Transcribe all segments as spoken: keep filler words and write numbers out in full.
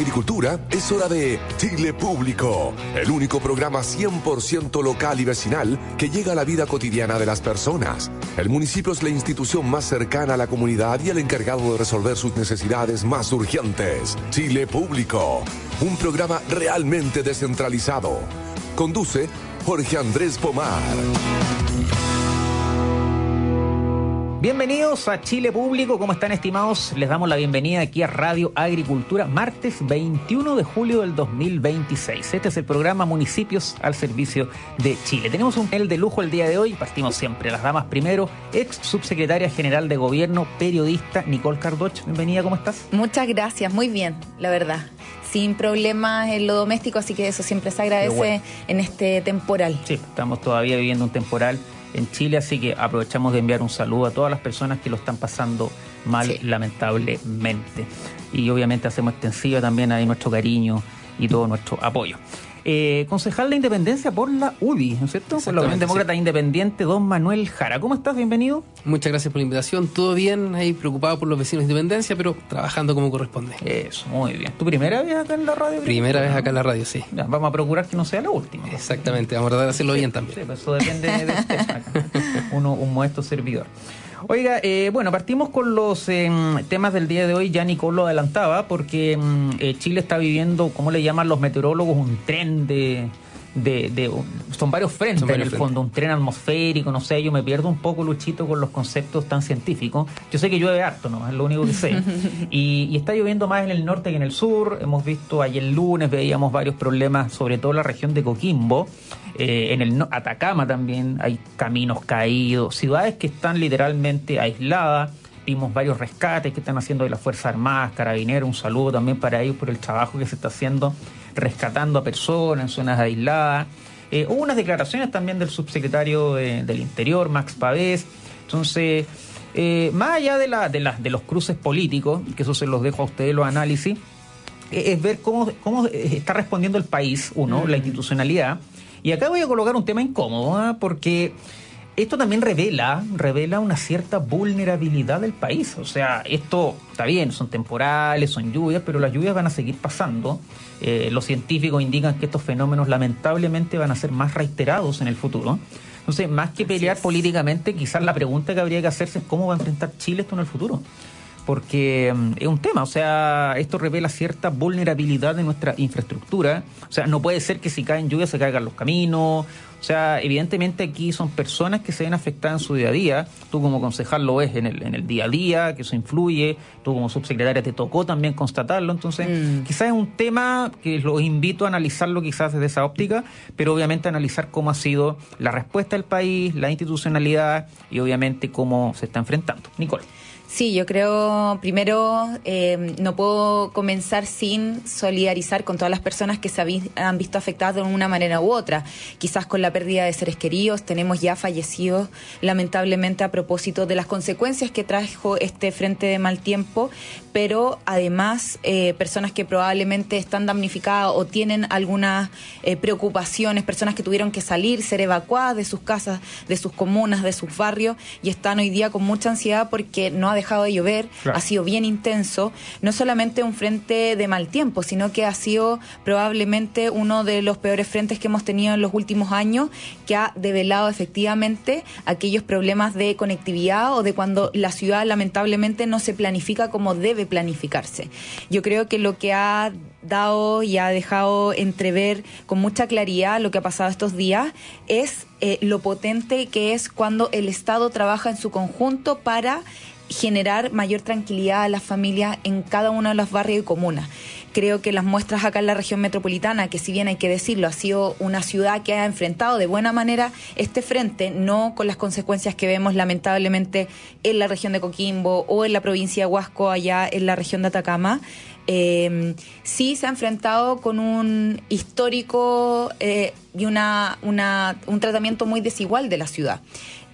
Agricultura, es hora de Chile Público, el único programa cien por ciento local y vecinal que llega a la vida cotidiana de las personas. El municipio es la institución más cercana a la comunidad y el encargado de resolver sus necesidades más urgentes. Chile Público, un programa realmente descentralizado. Conduce Jorge Andrés Pomar. Bienvenidos a Chile Público, ¿cómo están, estimados? Les damos la bienvenida aquí a Radio Agricultura, martes veintiuno de julio del dos mil veintiséis. Este es el programa Municipios al Servicio de Chile. Tenemos un panel de lujo el día de hoy, partimos siempre. Las damas primero, ex subsecretaria general de Gobierno, periodista Nicole Cardoch. Bienvenida, ¿cómo estás? Muchas gracias, muy bien, la verdad. Sin problemas en lo doméstico, así que eso siempre se agradece bueno. en este temporal. Sí, estamos todavía viviendo un temporal en Chile, así que aprovechamos de enviar un saludo a todas las personas que lo están pasando mal, sí. lamentablemente. Y obviamente hacemos extensiva también ahí nuestro cariño y todo nuestro apoyo. Eh, concejal de Independencia por la U D I, ¿no es cierto? Por la Unión Demócrata sí. Independiente, don Manuel Jara. ¿Cómo estás? Bienvenido. Muchas gracias por la invitación. Todo bien, ahí preocupado por los vecinos de Independencia, pero trabajando como corresponde. Eso, muy bien. ¿Tu primera vez acá en la radio? Primera vez acá en la radio, sí. Ya, vamos a procurar que no sea la última. Exactamente, vamos a tratar de hacerlo sí, bien también. Sí, pues eso depende de usted. Uno, un modesto servidor. Oiga, eh, bueno, partimos con los eh, temas del día de hoy. Ya Nicole lo adelantaba, porque eh, Chile está viviendo, ¿cómo le llaman los meteorólogos? Un tren de... De, de, son varios frentes son varios en el frentes. Fondo, un tren atmosférico, no sé, yo me pierdo un poco, Luchito, con los conceptos tan científicos. Yo sé que llueve harto, ¿no? Es lo único que sé. y, y está lloviendo más en el norte que en el sur. Hemos visto ayer lunes, veíamos varios problemas, sobre todo en la región de Coquimbo. Eh, en el no, Atacama también hay caminos caídos, ciudades que están literalmente aisladas. Vimos varios rescates que están haciendo de las Fuerzas Armadas, Carabineros. Un saludo también para ellos por el trabajo que se está haciendo rescatando a personas en zonas aisladas. Eh, hubo unas declaraciones también del subsecretario de, del Interior, Max Pavés. Entonces, eh, más allá de, la, de, la, de los cruces políticos, que eso se los dejo a ustedes los análisis, eh, es ver cómo, cómo está respondiendo el país, uno, mm. la institucionalidad. Y acá voy a colocar un tema incómodo, ¿eh? porque esto también revela, revela una cierta vulnerabilidad del país. O sea, esto está bien, son temporales, son lluvias, pero las lluvias van a seguir pasando. Eh, los científicos indican que estos fenómenos lamentablemente van a ser más reiterados en el futuro. Entonces, más que pelear políticamente, quizás la pregunta que habría que hacerse es cómo va a enfrentar Chile esto en el futuro. Porque um, es un tema, o sea, esto revela cierta vulnerabilidad de nuestra infraestructura. O sea, no puede ser que si caen lluvias se caigan los caminos. O sea, evidentemente aquí son personas que se ven afectadas en su día a día. Tú como concejal lo ves en el, en el día a día, que eso influye. Tú como subsecretaria te tocó también constatarlo. Entonces, mm. quizás es un tema que los invito a analizarlo quizás desde esa óptica, pero obviamente analizar cómo ha sido la respuesta del país, la institucionalidad y obviamente cómo se está enfrentando. Nicole. Sí, yo creo, primero, eh, no puedo comenzar sin solidarizar con todas las personas que se han visto afectadas de una manera u otra. Quizás con la pérdida de seres queridos, tenemos ya fallecidos, lamentablemente, a propósito de las consecuencias que trajo este frente de mal tiempo, pero además, eh, personas que probablemente están damnificadas o tienen algunas eh, preocupaciones, personas que tuvieron que salir, ser evacuadas de sus casas, de sus comunas, de sus barrios, y están hoy día con mucha ansiedad porque no ha dejado de llover, claro. ha sido bien intenso, no solamente un frente de mal tiempo, sino que ha sido probablemente uno de los peores frentes que hemos tenido en los últimos años, que ha develado efectivamente aquellos problemas de conectividad o de cuando la ciudad lamentablemente no se planifica como debe planificarse. Yo creo que lo que ha dado y ha dejado entrever con mucha claridad lo que ha pasado estos días es eh, lo potente que es cuando el Estado trabaja en su conjunto para generar mayor tranquilidad a las familias en cada uno de los barrios y comunas. Creo que las muestras acá en la región metropolitana, que si bien hay que decirlo, ha sido una ciudad que ha enfrentado de buena manera este frente, no con las consecuencias que vemos lamentablemente en la región de Coquimbo o en la provincia de Huasco, allá en la región de Atacama. Eh, sí se ha enfrentado con un histórico eh, y una, una, un tratamiento muy desigual de la ciudad.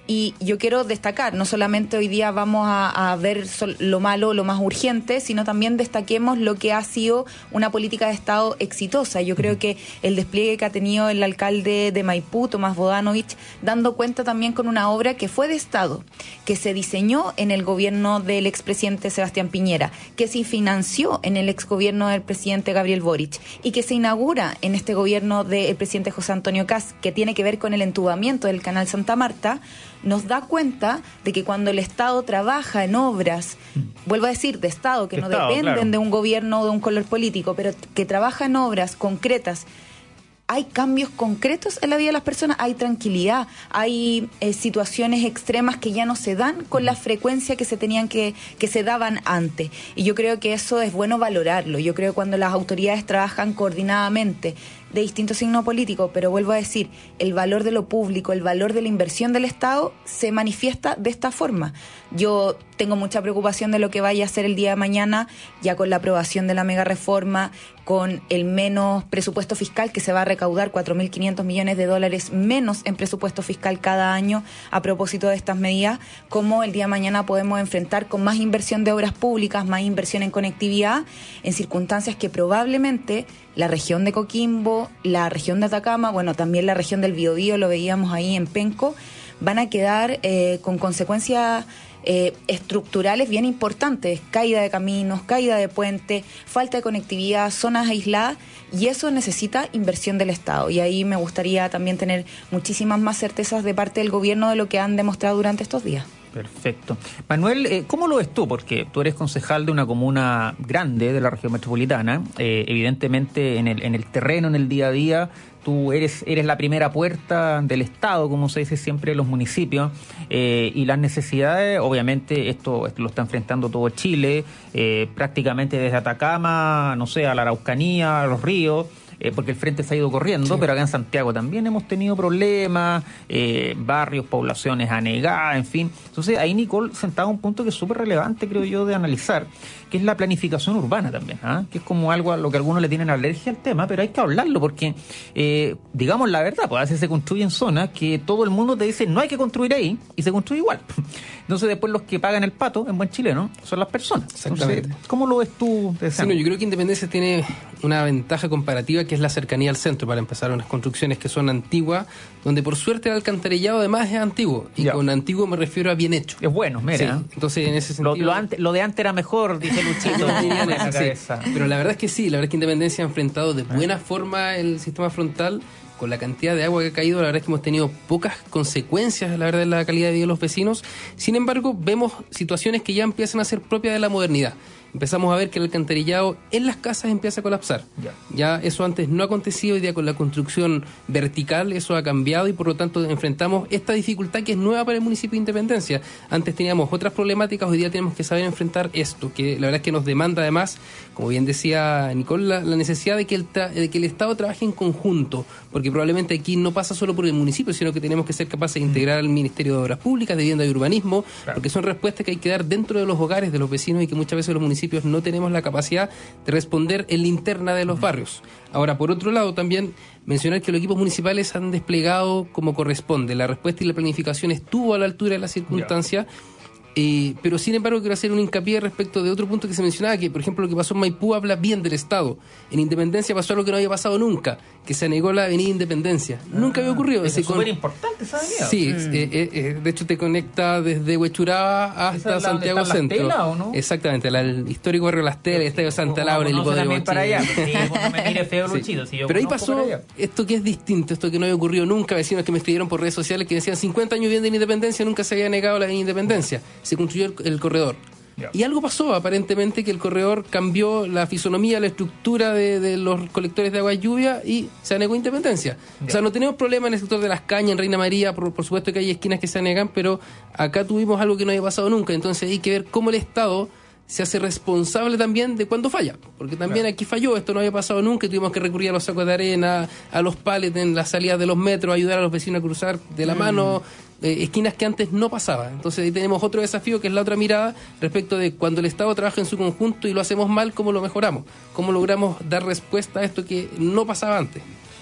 Y yo quiero destacar, no solamente hoy día vamos a, a ver sol, lo malo, lo más urgente, sino también destaquemos lo que ha sido una política de Estado exitosa. Yo creo que el despliegue que ha tenido el alcalde de Maipú, Tomás Bodanovich, dando cuenta también con una obra que fue de Estado, que se diseñó en el gobierno del expresidente Sebastián Piñera, que se financió en el exgobierno del presidente Gabriel Boric y que se inaugura en este gobierno del presidente José Antonio Kast, que tiene que ver con el entubamiento del canal Santa Marta, nos da cuenta de que cuando el Estado trabaja en obras, vuelvo a decir, de Estado, que de no Estado, dependen claro. de un gobierno o de un color político, pero que trabaja en obras concretas, hay cambios concretos en la vida de las personas, hay tranquilidad, hay eh, situaciones extremas que ya no se dan con la frecuencia que se tenían que, que se daban antes. Y yo creo que eso es bueno valorarlo. Yo creo que cuando las autoridades trabajan coordinadamente, de distinto signo político, pero vuelvo a decir, el valor de lo público, el valor de la inversión del Estado se manifiesta de esta forma. Yo tengo mucha preocupación de lo que vaya a ser el día de mañana, ya con la aprobación de la mega reforma, con el menos presupuesto fiscal, que se va a recaudar cuatro mil quinientos millones de dólares menos en presupuesto fiscal cada año a propósito de estas medidas, cómo el día de mañana podemos enfrentar con más inversión de obras públicas, más inversión en conectividad, en circunstancias que probablemente la región de Coquimbo, la región de Atacama, bueno, también la región del Biobío, lo veíamos ahí en Penco, van a quedar eh, con consecuencias eh, estructurales bien importantes, caída de caminos, caída de puentes, falta de conectividad, zonas aisladas, y eso necesita inversión del Estado. Y ahí me gustaría también tener muchísimas más certezas de parte del gobierno de lo que han demostrado durante estos días. Perfecto. Manuel, eh, ¿cómo lo ves tú? Porque tú eres concejal de una comuna grande de la región metropolitana. Eh, evidentemente, en el, en el terreno, en el día a día, tú eres, eres la primera puerta del Estado, como se dice siempre en los municipios, eh, y las necesidades, obviamente, esto, esto lo está enfrentando todo Chile, eh, prácticamente desde Atacama, no sé, a la Araucanía, a los ríos. Eh, porque el frente se ha ido corriendo, sí. Pero acá en Santiago también hemos tenido problemas, eh, barrios, poblaciones anegadas, en fin. Entonces ahí Nicole sentaba un punto que es súper relevante, creo yo, de analizar, que es la planificación urbana también, ¿eh? Que es como algo a lo que algunos le tienen alergia al tema, pero hay que hablarlo porque, eh, digamos la verdad, pues a veces se construye en zonas que todo el mundo te dice no hay que construir ahí, y se construye igual. Entonces después los que pagan el pato, en buen chileno, son las personas. Entonces, ¿cómo lo ves tú? Sí, no, yo creo que Independencia tiene una ventaja comparativa que es la cercanía al centro, para empezar, unas construcciones que son antiguas, donde por suerte el alcantarillado además es antiguo, y ya. Con antiguo me refiero a bien hecho. Es bueno, mira. Sí, entonces en ese sentido... Lo, lo, ante, lo de antes era mejor, dice Luchito. Sí, pero la verdad es que sí, la verdad es que Independencia ha enfrentado de buena forma el sistema frontal. Con la cantidad de agua que ha caído, la verdad es que hemos tenido pocas consecuencias, la verdad, en la calidad de vida de los vecinos. Sin embargo, vemos situaciones que ya empiezan a ser propias de la modernidad. Empezamos a ver que el alcantarillado en las casas empieza a colapsar. Ya. ya eso antes no ha acontecido, hoy día con la construcción vertical eso ha cambiado y por lo tanto enfrentamos esta dificultad que es nueva para el municipio de Independencia. Antes teníamos otras problemáticas, hoy día tenemos que saber enfrentar esto, que la verdad es que nos demanda además, como bien decía Nicole, la, la necesidad de que, el tra- de que el Estado trabaje en conjunto, porque probablemente aquí no pasa solo por el municipio, sino que tenemos que ser capaces de integrar al Ministerio de Obras Públicas, de Vivienda y Urbanismo, claro. Porque son respuestas que hay que dar dentro de los hogares de los vecinos y que muchas veces los municipios no tenemos la capacidad de responder en la interna de los barrios. Ahora, por otro lado, también mencionar que los equipos municipales han desplegado como corresponde. La respuesta y la planificación estuvo a la altura de la circunstancia. Eh, pero sin embargo quiero hacer un hincapié respecto de otro punto que se mencionaba, que por ejemplo lo que pasó en Maipú habla bien del Estado. En Independencia pasó algo que no había pasado nunca, que se anegó la avenida Independencia. Ah, nunca había ocurrido. Es súper con... importante esa avenida. Sí, mm. eh, eh, de hecho te conecta desde Huechuraba hasta Santiago Centro. Las Telas, ¿o no? Exactamente, la, el histórico barrio Las Telas, el Estadio Santa Laura, el hipódromo para allá. Sí, no me mire feo Luchito. Sí. Si yo pero ahí pasó esto que es distinto, esto que no había ocurrido nunca. Vecinos que me escribieron por redes sociales que decían cincuenta años viviendo en Independencia, nunca se había negado la avenida Independencia. Se construyó el, el corredor. Yeah. Y algo pasó, aparentemente, que el corredor cambió la fisonomía, la estructura de, de los colectores de agua y lluvia y se anegó Independencia. Yeah. O sea, no tenemos problema en el sector de Las Cañas, en Reina María, por, por supuesto que hay esquinas que se anegan, pero acá tuvimos algo que no había pasado nunca. Entonces hay que ver cómo el Estado se hace responsable también de cuando falla, porque también claro. Aquí falló, esto no había pasado nunca y tuvimos que recurrir a los sacos de arena, a los palets en las salidas de los metros, ayudar a los vecinos a cruzar de la mm. mano eh, esquinas que antes no pasaba. Entonces ahí tenemos otro desafío que es la otra mirada respecto de cuando el Estado trabaja en su conjunto y lo hacemos mal, cómo lo mejoramos, cómo logramos dar respuesta a esto que no pasaba antes.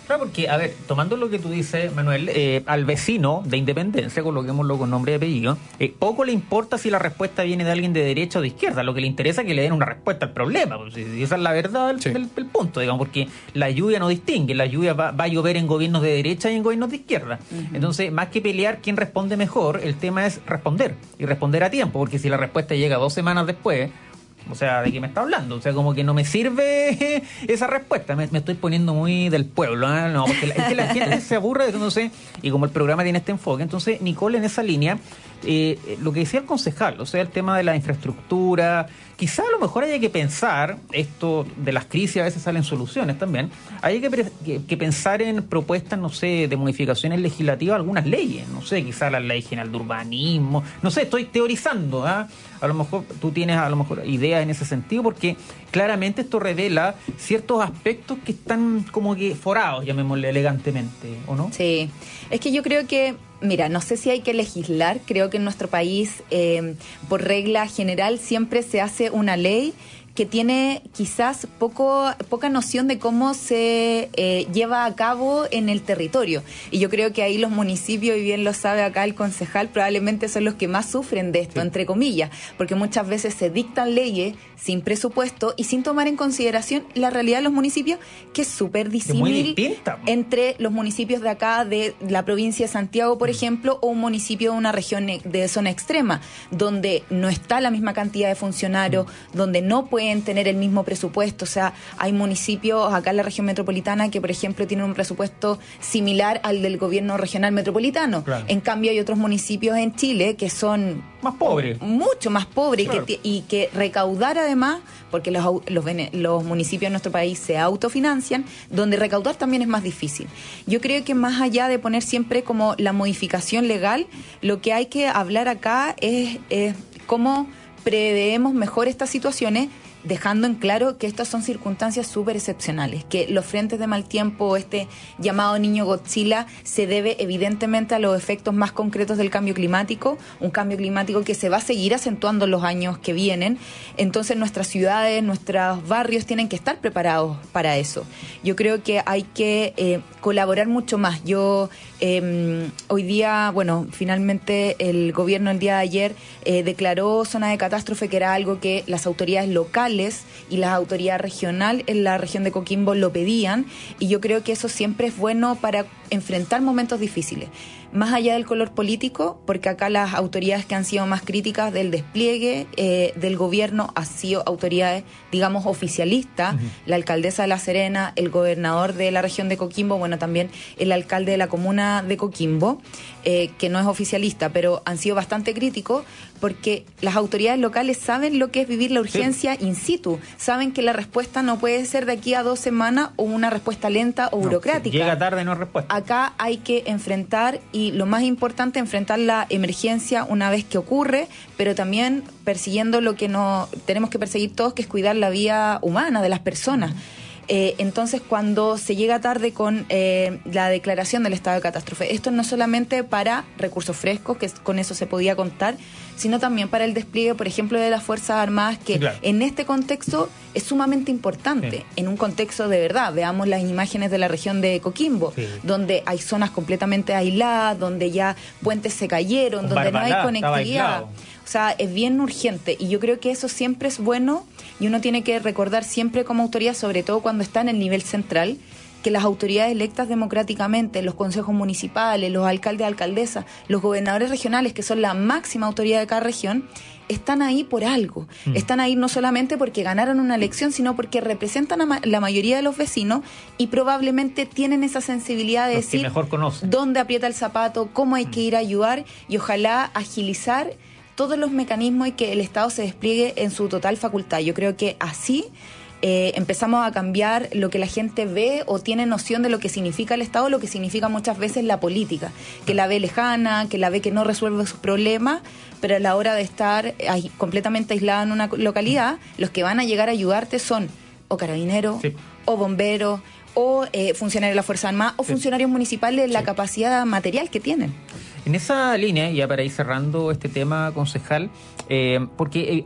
Claro, porque, a ver, tomando lo que tú dices, Manuel, eh, al vecino de Independencia, coloquémoslo con nombre y apellido, eh, poco le importa si la respuesta viene de alguien de derecha o de izquierda, lo que le interesa es que le den una respuesta al problema, pues, y esa es la verdad del, sí. del, del punto, digamos, porque la lluvia no distingue, la lluvia va, va a llover en gobiernos de derecha y en gobiernos de izquierda. Uh-huh. Entonces, más que pelear quién responde mejor, el tema es responder, y responder a tiempo, porque si la respuesta llega dos semanas después, o sea, ¿de qué me está hablando? O sea, como que no me sirve esa respuesta. Me, me estoy poniendo muy del pueblo, ¿eh? No, porque la, es que la gente se aburre, entonces, y como el programa tiene este enfoque, entonces, Nicole, en esa línea, eh, lo que decía el concejal, o sea, el tema de la infraestructura, quizá a lo mejor haya que pensar, esto de las crisis a veces salen soluciones también, hay que, que, que pensar en propuestas, no sé, de modificaciones legislativas, algunas leyes, no sé, quizá la ley general de urbanismo, no sé, estoy teorizando, ¿ah? ¿eh? A lo mejor tú tienes a lo mejor ideas en ese sentido, porque claramente esto revela ciertos aspectos que están como que forados, llamémosle elegantemente, ¿o no? Sí, es que yo creo que, mira, no sé si hay que legislar, creo que en nuestro país, eh, por regla general, siempre se hace una ley que tiene quizás poco poca noción de cómo se eh, lleva a cabo en el territorio. Y yo creo que ahí los municipios, y bien lo sabe acá el concejal, probablemente son los que más sufren de esto, sí. entre comillas, porque muchas veces se dictan leyes sin presupuesto y sin tomar en consideración la realidad de los municipios, que es súper disímil entre los municipios de acá, de la provincia de Santiago, por mm. ejemplo, o un municipio de una región de zona extrema, donde no está la misma cantidad de funcionarios, mm. donde no pueden tener el mismo presupuesto. O sea, hay municipios acá en la región metropolitana que, por ejemplo, tienen un presupuesto similar al del gobierno regional metropolitano. Claro. En cambio, hay otros municipios en Chile que son más pobres, mucho más pobres, claro. y, que, y que recaudar además, porque los, los, los municipios de nuestro país se autofinancian, donde recaudar también es más difícil. Yo creo que más allá de poner siempre como la modificación legal, lo que hay que hablar acá es, es cómo preveemos mejor estas situaciones, dejando en claro que estas son circunstancias súper excepcionales, que los frentes de mal tiempo, este llamado niño Godzilla, se debe evidentemente a los efectos más concretos del cambio climático, un cambio climático que se va a seguir acentuando en los años que vienen. Entonces nuestras ciudades, nuestros barrios tienen que estar preparados para eso. Yo creo que hay que eh, colaborar mucho más. Yo eh, hoy día, bueno, finalmente el gobierno el día de ayer eh, declaró zona de catástrofe, que era algo que las autoridades locales y las autoridades regionales en la región de Coquimbo lo pedían, y yo creo que eso siempre es bueno para enfrentar momentos difíciles, más allá del color político, porque acá las autoridades que han sido más críticas del despliegue eh, del gobierno han sido autoridades, digamos, oficialistas, uh-huh. la alcaldesa de La Serena, el gobernador de la región de Coquimbo, bueno, también el alcalde de la comuna de Coquimbo, eh, que no es oficialista, pero han sido bastante críticos, porque las autoridades locales saben lo que es vivir la urgencia sí. in situ, saben que la respuesta no puede ser de aquí a dos semanas o una respuesta lenta o no, burocrática. Si llega tarde no hay respuesta. Acá hay que enfrentar, y lo más importante, enfrentar la emergencia una vez que ocurre, pero también persiguiendo lo que no tenemos que perseguir todos, que es cuidar la vida humana de las personas. Eh, entonces, cuando se llega tarde con eh, la declaración del estado de catástrofe, esto no solamente para recursos frescos, que con eso se podía contar, sino también para el despliegue, por ejemplo, de las Fuerzas Armadas, que sí, claro. en este contexto es sumamente importante, sí. en un contexto de verdad. Veamos las imágenes de la región de Coquimbo, sí. donde hay zonas completamente aisladas, donde ya puentes se cayeron, con donde Barbará, no hay conectividad. O sea, es bien urgente, y yo creo que eso siempre es bueno, y uno tiene que recordar siempre como autoridad, sobre todo cuando está en el nivel central, que las autoridades electas democráticamente, los consejos municipales, los alcaldes, alcaldesas, los gobernadores regionales, que son la máxima autoridad de cada región, están ahí por algo. Mm. Están ahí no solamente porque ganaron una elección, sino porque representan a ma- la mayoría de los vecinos, y probablemente tienen esa sensibilidad de los decir mejor dónde aprieta el zapato, cómo hay mm. que ir a ayudar, y ojalá agilizar todos los mecanismos y que el Estado se despliegue en su total facultad. Yo creo que así eh, empezamos a cambiar lo que la gente ve o tiene noción de lo que significa el Estado, lo que significa muchas veces la política, que la ve lejana, que la ve que no resuelve sus problemas, pero a la hora de estar ahí, completamente aislada en una localidad, los que van a llegar a ayudarte son o carabineros, sí. o bomberos, o eh, funcionarios de la Fuerza Armada, o sí. funcionarios municipales, sí. la capacidad material que tienen. En esa línea, ya para ir cerrando este tema, concejal, eh, porque, eh, a ver,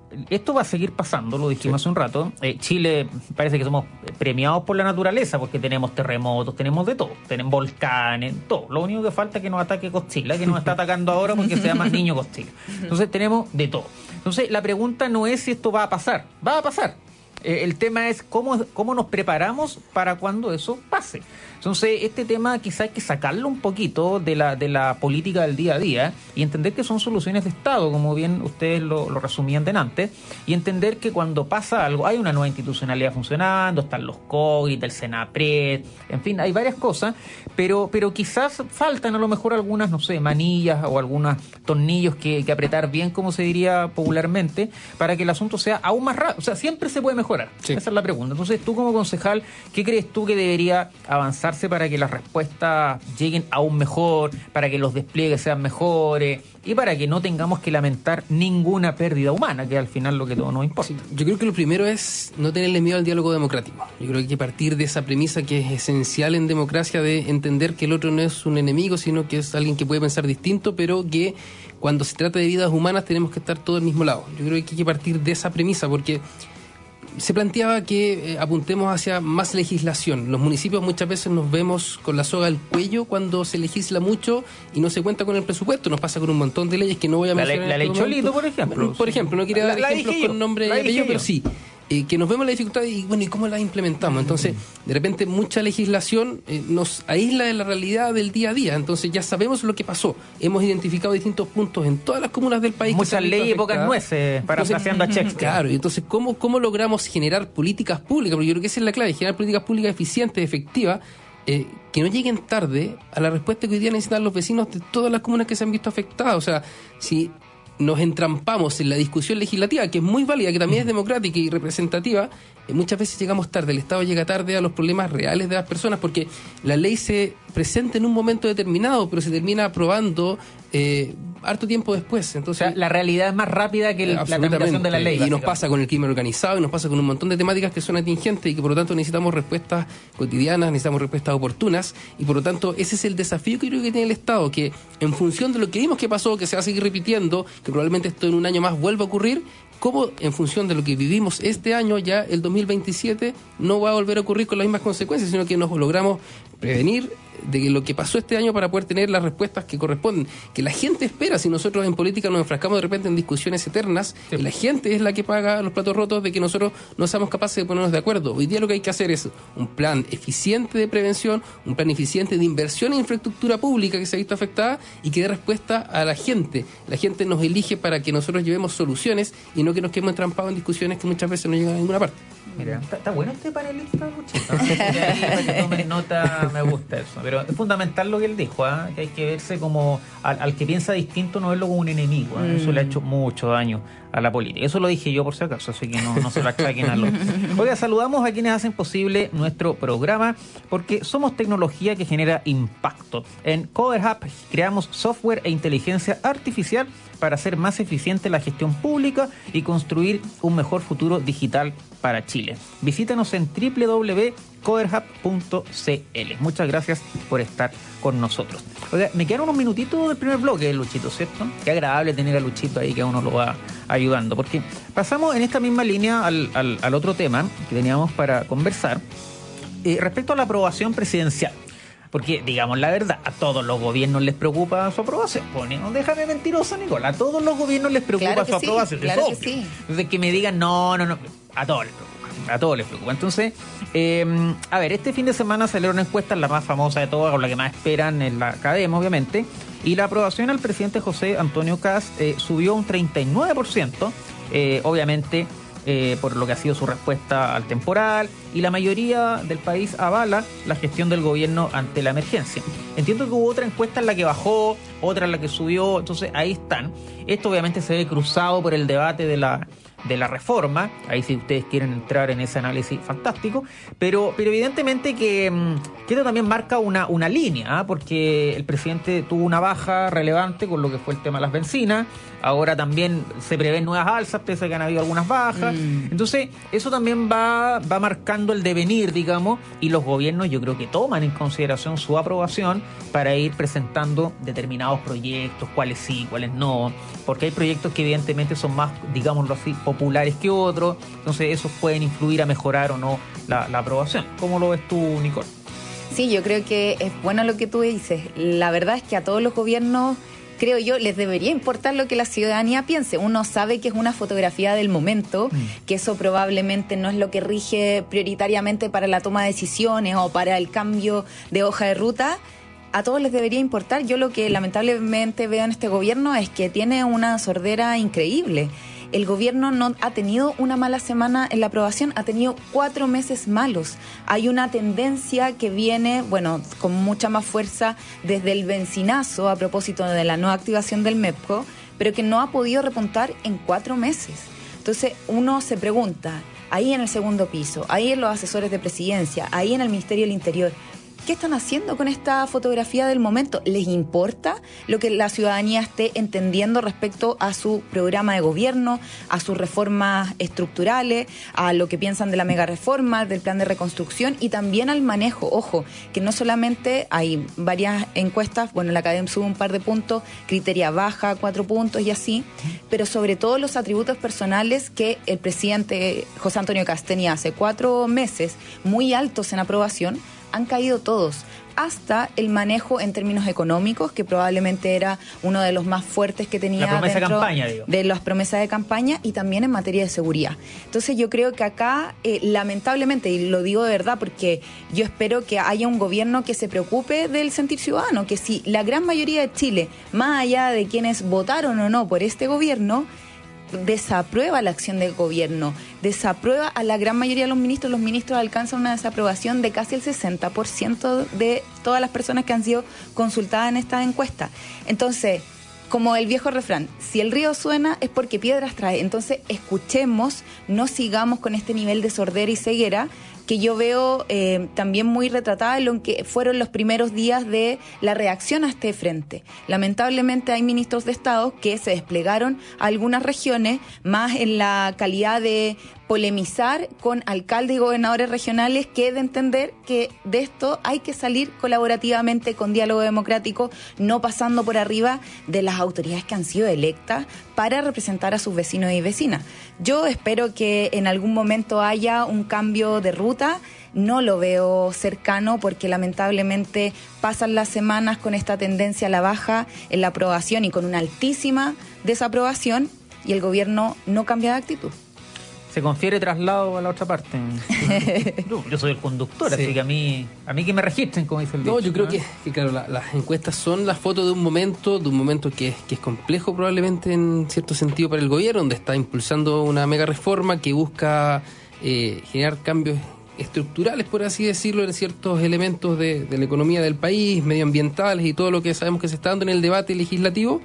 esto va a seguir pasando, lo dijimos sí. hace un rato. Eh, Chile parece que somos premiados por la naturaleza porque tenemos terremotos, tenemos de todo, tenemos volcanes, todo. Lo único que falta es que nos ataque Godzilla, que nos está atacando ahora porque se llama Niño Godzilla. Entonces tenemos de todo. Entonces la pregunta no es si esto va a pasar, va a pasar. Eh, el tema es cómo, cómo nos preparamos para cuando eso pase. Entonces, este tema quizá hay que sacarlo un poquito de la, de la política del día a día y entender que son soluciones de Estado, como bien ustedes lo, lo resumían delante, y entender que cuando pasa algo, hay una nueva institucionalidad funcionando, están los COGIT, el SENAPRED, en fin, hay varias cosas, pero, pero quizás faltan a lo mejor algunas, no sé, manillas o algunos tornillos que, que apretar bien, como se diría popularmente, para que el asunto sea aún más rápido. O sea, siempre se puede mejorar. Sí. Esa es la pregunta. Entonces, tú como concejal, ¿qué crees tú que debería avanzar para que las respuestas lleguen aún mejor, para que los despliegues sean mejores y para que no tengamos que lamentar ninguna pérdida humana, que es al final lo que todo nos importa? Sí, yo creo que lo primero es no tenerle miedo al diálogo democrático. Yo creo que hay que partir de esa premisa que es esencial en democracia, de entender que el otro no es un enemigo, sino que es alguien que puede pensar distinto, pero que cuando se trata de vidas humanas tenemos que estar todos al mismo lado. Yo creo que hay que partir de esa premisa, porque se planteaba que eh, apuntemos hacia más legislación. Los municipios muchas veces nos vemos con la soga al cuello cuando se legisla mucho y no se cuenta con el presupuesto. Nos pasa con un montón de leyes que no voy a la mencionar. Le, la ley este Cholito, por ejemplo. Por ejemplo, no quería dar la, ejemplos la con nombre y apellido, pero sí. Eh, que nos vemos la dificultad y bueno, ¿y cómo la implementamos? Entonces, de repente mucha legislación eh, nos aísla de la realidad del día a día. Entonces ya sabemos lo que pasó. Hemos identificado distintos puntos en todas las comunas del país. Muchas leyes y pocas nueces, parafraseando a Shakespeare. Claro, y entonces ¿cómo, cómo logramos generar políticas públicas? Porque yo creo que esa es la clave, generar políticas públicas eficientes, efectivas, eh, que no lleguen tarde a la respuesta que hoy día necesitan los vecinos de todas las comunas que se han visto afectadas. O sea, si nos entrampamos en la discusión legislativa, que es muy válida, que también es democrática y representativa, eh, muchas veces llegamos tarde, el Estado llega tarde a los problemas reales de las personas, porque la ley se presenta en un momento determinado, pero se termina aprobando eh, harto tiempo después. Entonces, o sea, la realidad es más rápida que el, la tramitación de la ley. Y nos pasa con el crimen organizado, y nos pasa con un montón de temáticas que son atingentes y que por lo tanto necesitamos respuestas cotidianas, necesitamos respuestas oportunas, y por lo tanto ese es el desafío que creo que tiene el Estado, que en función de lo que vimos que pasó, que se va a seguir repitiendo, que probablemente esto en un año más vuelva a ocurrir, cómo en función de lo que vivimos este año, ya el dos mil veintisiete no va a volver a ocurrir con las mismas consecuencias, sino que nos logramos prevenir de lo que pasó este año para poder tener las respuestas que corresponden, que la gente espera. Si nosotros en política nos enfrascamos de repente en discusiones eternas, sí, la gente es la que paga los platos rotos de que nosotros no seamos capaces de ponernos de acuerdo. Hoy día lo que hay que hacer es un plan eficiente de prevención, un plan eficiente de inversión en infraestructura pública que se ha visto afectada y que dé respuesta a la gente. La gente nos elige para que nosotros llevemos soluciones y no que nos quedemos entrampados en discusiones que muchas veces no llegan a ninguna parte. Mira, está, está bueno este panelista, Luchito. Para que tomen nota, me gusta eso. Pero es fundamental lo que él dijo, ¿eh? Que hay que verse como al, al que piensa distinto, no verlo como un enemigo. ¿eh? Mm. Eso le ha hecho mucho daño a la política. Eso lo dije yo por si acaso, así que no, no se lo achaquen a los... Oiga, saludamos a quienes hacen posible nuestro programa, porque somos tecnología que genera impacto. En CoderHub creamos software e inteligencia artificial para hacer más eficiente la gestión pública y construir un mejor futuro digital para Chile. Visítanos en doble u doble u doble u punto coderhub punto c l. Muchas gracias por estar con nosotros. Oiga, me quedan unos minutitos del primer bloque, Luchito, ¿cierto? Qué agradable tener a Luchito ahí, que a uno lo va ayudando, porque pasamos en esta misma línea al, al, al otro tema que teníamos para conversar, eh, respecto a la aprobación presidencial. Porque, digamos la verdad, a todos los gobiernos les preocupa su aprobación. Pone, no déjame mentiroso, Nicola. A todos los gobiernos les preocupa claro su sí, aprobación. Claro que sí. Entonces, que me digan, no, no, no. A todos les preocupa. A todos les preocupa. Entonces, eh, a ver, este fin de semana salió una encuesta, la más famosa de todas, con la que más esperan en la academia, obviamente. Y la aprobación al presidente José Antonio Kast eh, subió un treinta y nueve por ciento. Eh, obviamente... Eh, por lo que ha sido su respuesta al temporal, y la mayoría del país avala la gestión del gobierno ante la emergencia. Entiendo que hubo otra encuesta en la que bajó, otra en la que subió, entonces ahí están. Esto obviamente se ve cruzado por el debate de la, de la reforma, ahí si ustedes quieren entrar en ese análisis, fantástico, pero, pero evidentemente que, que esto también marca una, una línea, ¿eh? Porque el presidente tuvo una baja relevante con lo que fue el tema de las bencinas, ahora también se prevén nuevas alzas, pese a que han habido algunas bajas, mm. entonces eso también va, va marcando el devenir, digamos, y los gobiernos yo creo que toman en consideración su aprobación para ir presentando determinados proyectos, cuáles sí, cuáles no, porque hay proyectos que evidentemente son más, digámoslo así, populares que otros, entonces esos pueden influir a mejorar o no la, la aprobación. ¿Cómo lo ves tú, Nicole? Sí, yo creo que es bueno lo que tú dices. La verdad es que a todos los gobiernos, creo yo, les debería importar lo que la ciudadanía piense. Uno sabe que es una fotografía del momento, mm. que eso probablemente no es lo que rige prioritariamente para la toma de decisiones o para el cambio de hoja de ruta. A todos les debería importar. Yo lo que lamentablemente veo en este gobierno es que tiene una sordera increíble. El gobierno no ha tenido una mala semana en la aprobación, ha tenido cuatro meses malos. Hay una tendencia que viene, bueno, con mucha más fuerza desde el bencinazo a propósito de la no activación del MEPCO, pero que no ha podido repuntar en cuatro meses. Entonces uno se pregunta, ahí en el segundo piso, ahí en los asesores de presidencia, ahí en el Ministerio del Interior, ¿qué están haciendo con esta fotografía del momento? ¿Les importa lo que la ciudadanía esté entendiendo respecto a su programa de gobierno, a sus reformas estructurales, a lo que piensan de la mega reforma, del plan de reconstrucción y también al manejo? Ojo, que no solamente hay varias encuestas, bueno, la Academia sube un par de puntos, Criteria baja cuatro puntos y así, pero sobre todo los atributos personales que el presidente José Antonio Kast tenía hace cuatro meses muy altos en aprobación, han caído todos, hasta el manejo en términos económicos, que probablemente era uno de los más fuertes que tenía la promesa dentro de campaña, digo. de las promesas de campaña, y también en materia de seguridad. Entonces yo creo que acá, eh, lamentablemente, y lo digo de verdad porque yo espero que haya un gobierno que se preocupe del sentir ciudadano, que si la gran mayoría de Chile, más allá de quienes votaron o no por este gobierno, desaprueba la acción del gobierno, desaprueba a la gran mayoría de los ministros, los ministros alcanzan una desaprobación de casi el sesenta por ciento de todas las personas que han sido consultadas en esta encuesta. Entonces, como el viejo refrán, si el río suena es porque piedras trae. Entonces, escuchemos, no sigamos con este nivel de sordera y ceguera que yo veo eh, también muy retratada en lo que fueron los primeros días de la reacción a este frente. Lamentablemente hay ministros de Estado que se desplegaron a algunas regiones más en la calidad de polemizar con alcaldes y gobernadores regionales que de entender que de esto hay que salir colaborativamente con diálogo democrático, no pasando por arriba de las autoridades que han sido electas para representar a sus vecinos y vecinas. Yo espero que en algún momento haya un cambio de ruta. No lo veo cercano porque lamentablemente pasan las semanas con esta tendencia a la baja en la aprobación y con una altísima desaprobación, y el gobierno no cambia de actitud. Se confiere traslado a la otra parte. yo, yo soy el conductor, sí. Así que a mí a mí que me registren, como dice el dicho. No, yo creo ¿no? que, que claro, la, las encuestas son la foto de un momento, de un momento que, que es complejo probablemente en cierto sentido para el gobierno, donde está impulsando una mega reforma que busca eh, generar cambios estructurales, por así decirlo, en ciertos elementos de, de la economía del país, medioambientales y todo lo que sabemos que se está dando en el debate legislativo.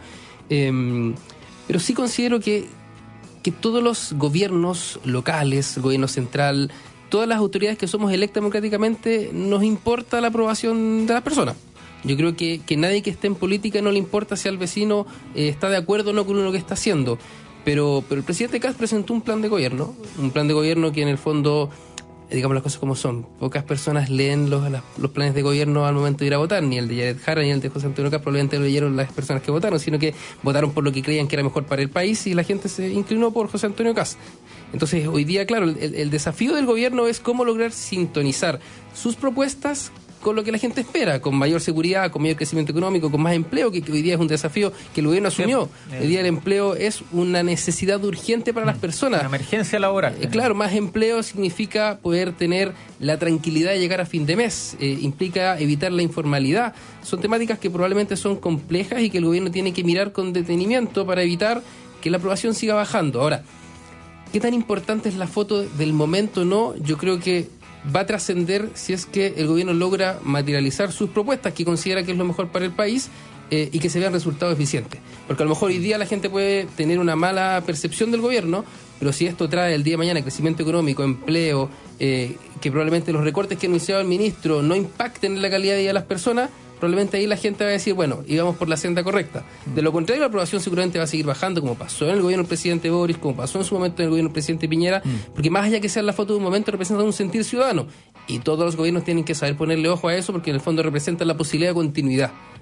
Eh, pero sí considero que que todos los gobiernos locales, el gobierno central, todas las autoridades que somos electas democráticamente, nos importa la aprobación de las personas. Yo creo que, que nadie que esté en política no le importa si al vecino eh, está de acuerdo o no con lo que está haciendo. Pero, pero el presidente Kast presentó un plan de gobierno, un plan de gobierno que en el fondo, digamos las cosas como son, pocas personas leen los, las, los planes de gobierno al momento de ir a votar, ni el de Jared Jara ni el de José Antonio Kast probablemente lo leyeron las personas que votaron, sino que votaron por lo que creían que era mejor para el país y la gente se inclinó por José Antonio Kast. Entonces hoy día, claro, el, el desafío del gobierno es cómo lograr sintonizar sus propuestas con lo que la gente espera, con mayor seguridad, con mayor crecimiento económico, con más empleo, que, que hoy día es un desafío que el gobierno asumió. Hoy día el empleo es una necesidad urgente para las personas. Una emergencia laboral. Eh, claro, más empleo significa poder tener la tranquilidad de llegar a fin de mes, eh, implica evitar la informalidad. Son temáticas que probablemente son complejas y que el gobierno tiene que mirar con detenimiento para evitar que la aprobación siga bajando. Ahora, ¿qué tan importante es la foto del momento? No, yo creo que va a trascender si es que el gobierno logra materializar sus propuestas que considera que es lo mejor para el país eh, y que se vean resultados eficientes. Porque a lo mejor hoy día la gente puede tener una mala percepción del gobierno, pero si esto trae el día de mañana crecimiento económico, empleo, eh, que probablemente los recortes que ha anunciado el ministro no impacten en la calidad de vida de las personas, probablemente ahí la gente va a decir, bueno, íbamos por la senda correcta. De lo contrario, la aprobación seguramente va a seguir bajando, como pasó en el gobierno del presidente Boris, como pasó en su momento en el gobierno del presidente Piñera, mm. porque más allá que sea la foto de un momento, representa un sentir ciudadano. Y todos los gobiernos tienen que saber ponerle ojo a eso, porque en el fondo representa la posibilidad de continuidad.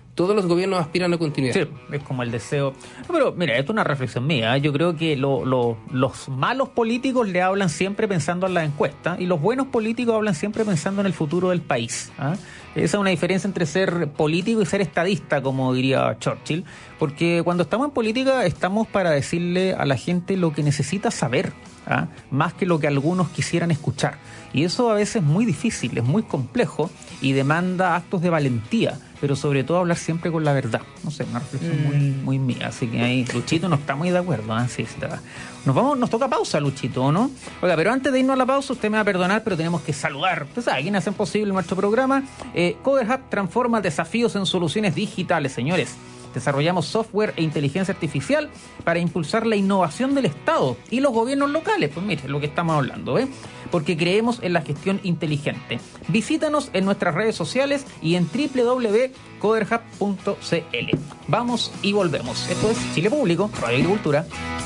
todos los gobiernos aspiran a continuidad. Sí, es como el deseo. No, pero mira, esto es una reflexión mía. Yo creo que lo, lo, los malos políticos le hablan siempre pensando en la encuesta y los buenos políticos hablan siempre pensando en el futuro del país. ¿Ah? Esa es una diferencia entre ser político y ser estadista, como diría Churchill, porque cuando estamos en política estamos para decirle a la gente lo que necesita saber, ¿ah? Más que lo que algunos quisieran escuchar. Y eso a veces es muy difícil, es muy complejo y demanda actos de valentía, pero sobre todo hablar siempre con la verdad. No sé, una reflexión mm. muy, muy mía. Así que ahí Luchito no está muy de acuerdo. ¿eh? Sí, está. Nos vamos, nos toca pausa, Luchito, ¿no? Oiga, pero antes de irnos a la pausa, usted me va a perdonar, pero tenemos que saludar. Usted sabe quiénes hacen posible nuestro programa. Eh, Coder Hub transforma desafíos en soluciones digitales, señores. Desarrollamos software e inteligencia artificial para impulsar la innovación del Estado y los gobiernos locales. Pues mire, lo que estamos hablando, ¿eh? Porque creemos en la gestión inteligente. Visítanos en nuestras redes sociales y en doble u doble u doble u punto coder hub punto c l. Vamos y volvemos. Esto es Chile Público, Radio Agricultura.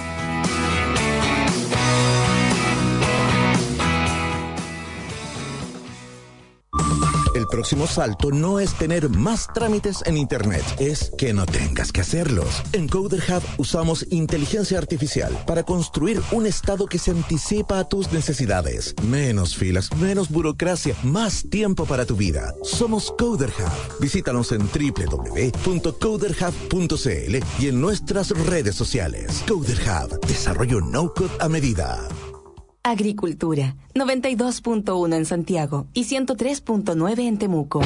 El próximo salto no es tener más trámites en Internet, es que no tengas que hacerlos. En Coder Hub usamos inteligencia artificial para construir un estado que se anticipa a tus necesidades. Menos filas, menos burocracia, más tiempo para tu vida. Somos Coder Hub. Visítanos en doble u doble u doble u punto coder hub punto c l y en nuestras redes sociales. Coder Hub, desarrollo no-code a medida. Agricultura, noventa y dos punto uno en Santiago y ciento tres punto nueve en Temuco.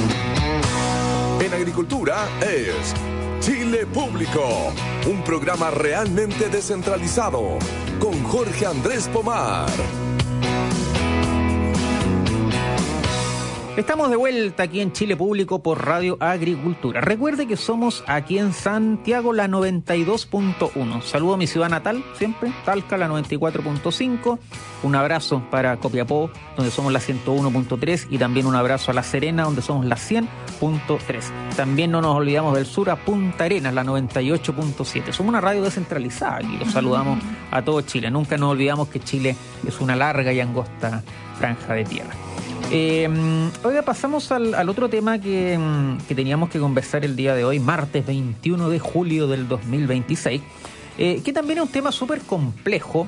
En Agricultura es Chile Público, un programa realmente descentralizado, con Jorge Andrés Pomar. Estamos de vuelta aquí en Chile Público por Radio Agricultura. Recuerde que somos aquí en Santiago la noventa y dos punto uno. Saludo a mi ciudad natal, siempre, Talca la noventa y cuatro punto cinco. Un abrazo para Copiapó, donde somos la ciento uno punto tres. Y también un abrazo a La Serena, donde somos la cien punto tres. También no nos olvidamos del sur, a Punta Arenas, la noventa y ocho punto siete. Somos una radio descentralizada y los saludamos a todo Chile. Nunca nos olvidamos que Chile es una larga y angosta franja de tierra. Eh, oiga, pasamos al, al otro tema que, que teníamos que conversar el día de hoy, martes veintiuno de julio del dos mil veintiséis, eh, que también es un tema súper complejo,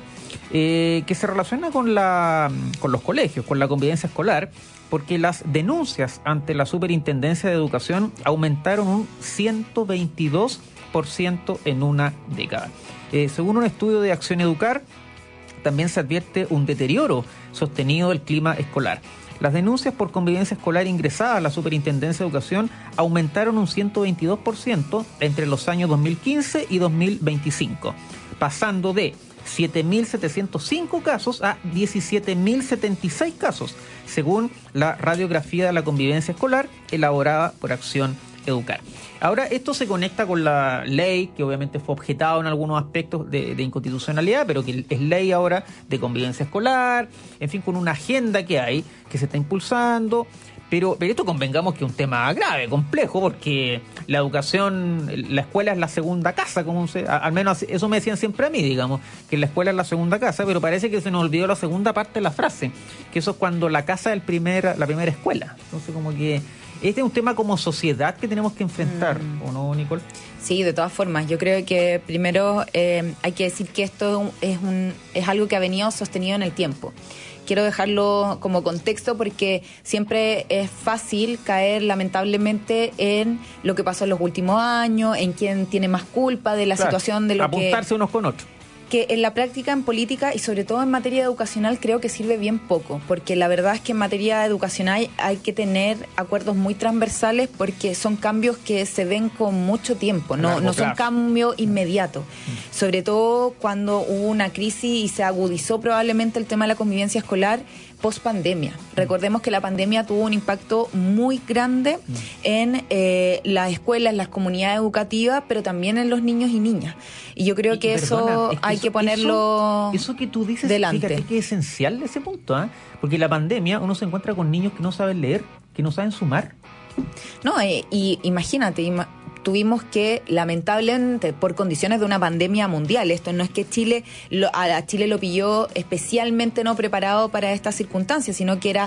eh, que se relaciona con, la, con los colegios, con la convivencia escolar, porque las denuncias ante la Superintendencia de Educación aumentaron un ciento veintidós por ciento en una década. Eh, según un estudio de Acción Educar, también se advierte un deterioro sostenido del clima escolar. Las denuncias por convivencia escolar ingresadas a la Superintendencia de Educación aumentaron un ciento veintidós por ciento entre los años dos mil quince y dos mil veinticinco, pasando de siete mil setecientos cinco casos a diecisiete mil setenta y seis casos, según la radiografía de la convivencia escolar elaborada por Acción Educar. Ahora, esto se conecta con la ley, que obviamente fue objetado en algunos aspectos de, de inconstitucionalidad, pero que es ley ahora de convivencia escolar, en fin, con una agenda que hay, que se está impulsando. Pero, pero esto convengamos que es un tema grave, complejo, porque la educación, la escuela es la segunda casa, como se, al menos eso me decían siempre a mí, digamos, que la escuela es la segunda casa, pero parece que se nos olvidó la segunda parte de la frase, que eso es cuando la casa es el primer, la primera escuela. Entonces, como que este es un tema como sociedad que tenemos que enfrentar, mm. ¿o no, Nicole? Sí, de todas formas. Yo creo que primero eh, hay que decir que esto es, un, es algo que ha venido sostenido en el tiempo. Quiero dejarlo como contexto porque siempre es fácil caer lamentablemente en lo que pasó en los últimos años, en quién tiene más culpa de la claro, situación de lo apuntarse que... apuntarse unos con otros. Que en la práctica, en política y sobre todo en materia educacional creo que sirve bien poco, porque la verdad es que en materia educacional hay que tener acuerdos muy transversales porque son cambios que se ven con mucho tiempo, no, no son cambios inmediatos, sobre todo cuando hubo una crisis y se agudizó probablemente el tema de la convivencia escolar post pandemia. Recordemos que la pandemia tuvo un impacto muy grande en eh, las escuelas, en las comunidades educativas, pero también en los niños y niñas. Y yo creo y, que eso perdona, es que hay eso, que ponerlo eso, eso que tú dices, delante. Fíjate que es esencial ese punto, ¿eh? Porque la pandemia uno se encuentra con niños que no saben leer, que no saben sumar. No, eh, y imagínate, ima- tuvimos que, lamentablemente, por condiciones de una pandemia mundial, esto no es que Chile lo, a Chile lo pilló especialmente no preparado para estas circunstancias, sino que era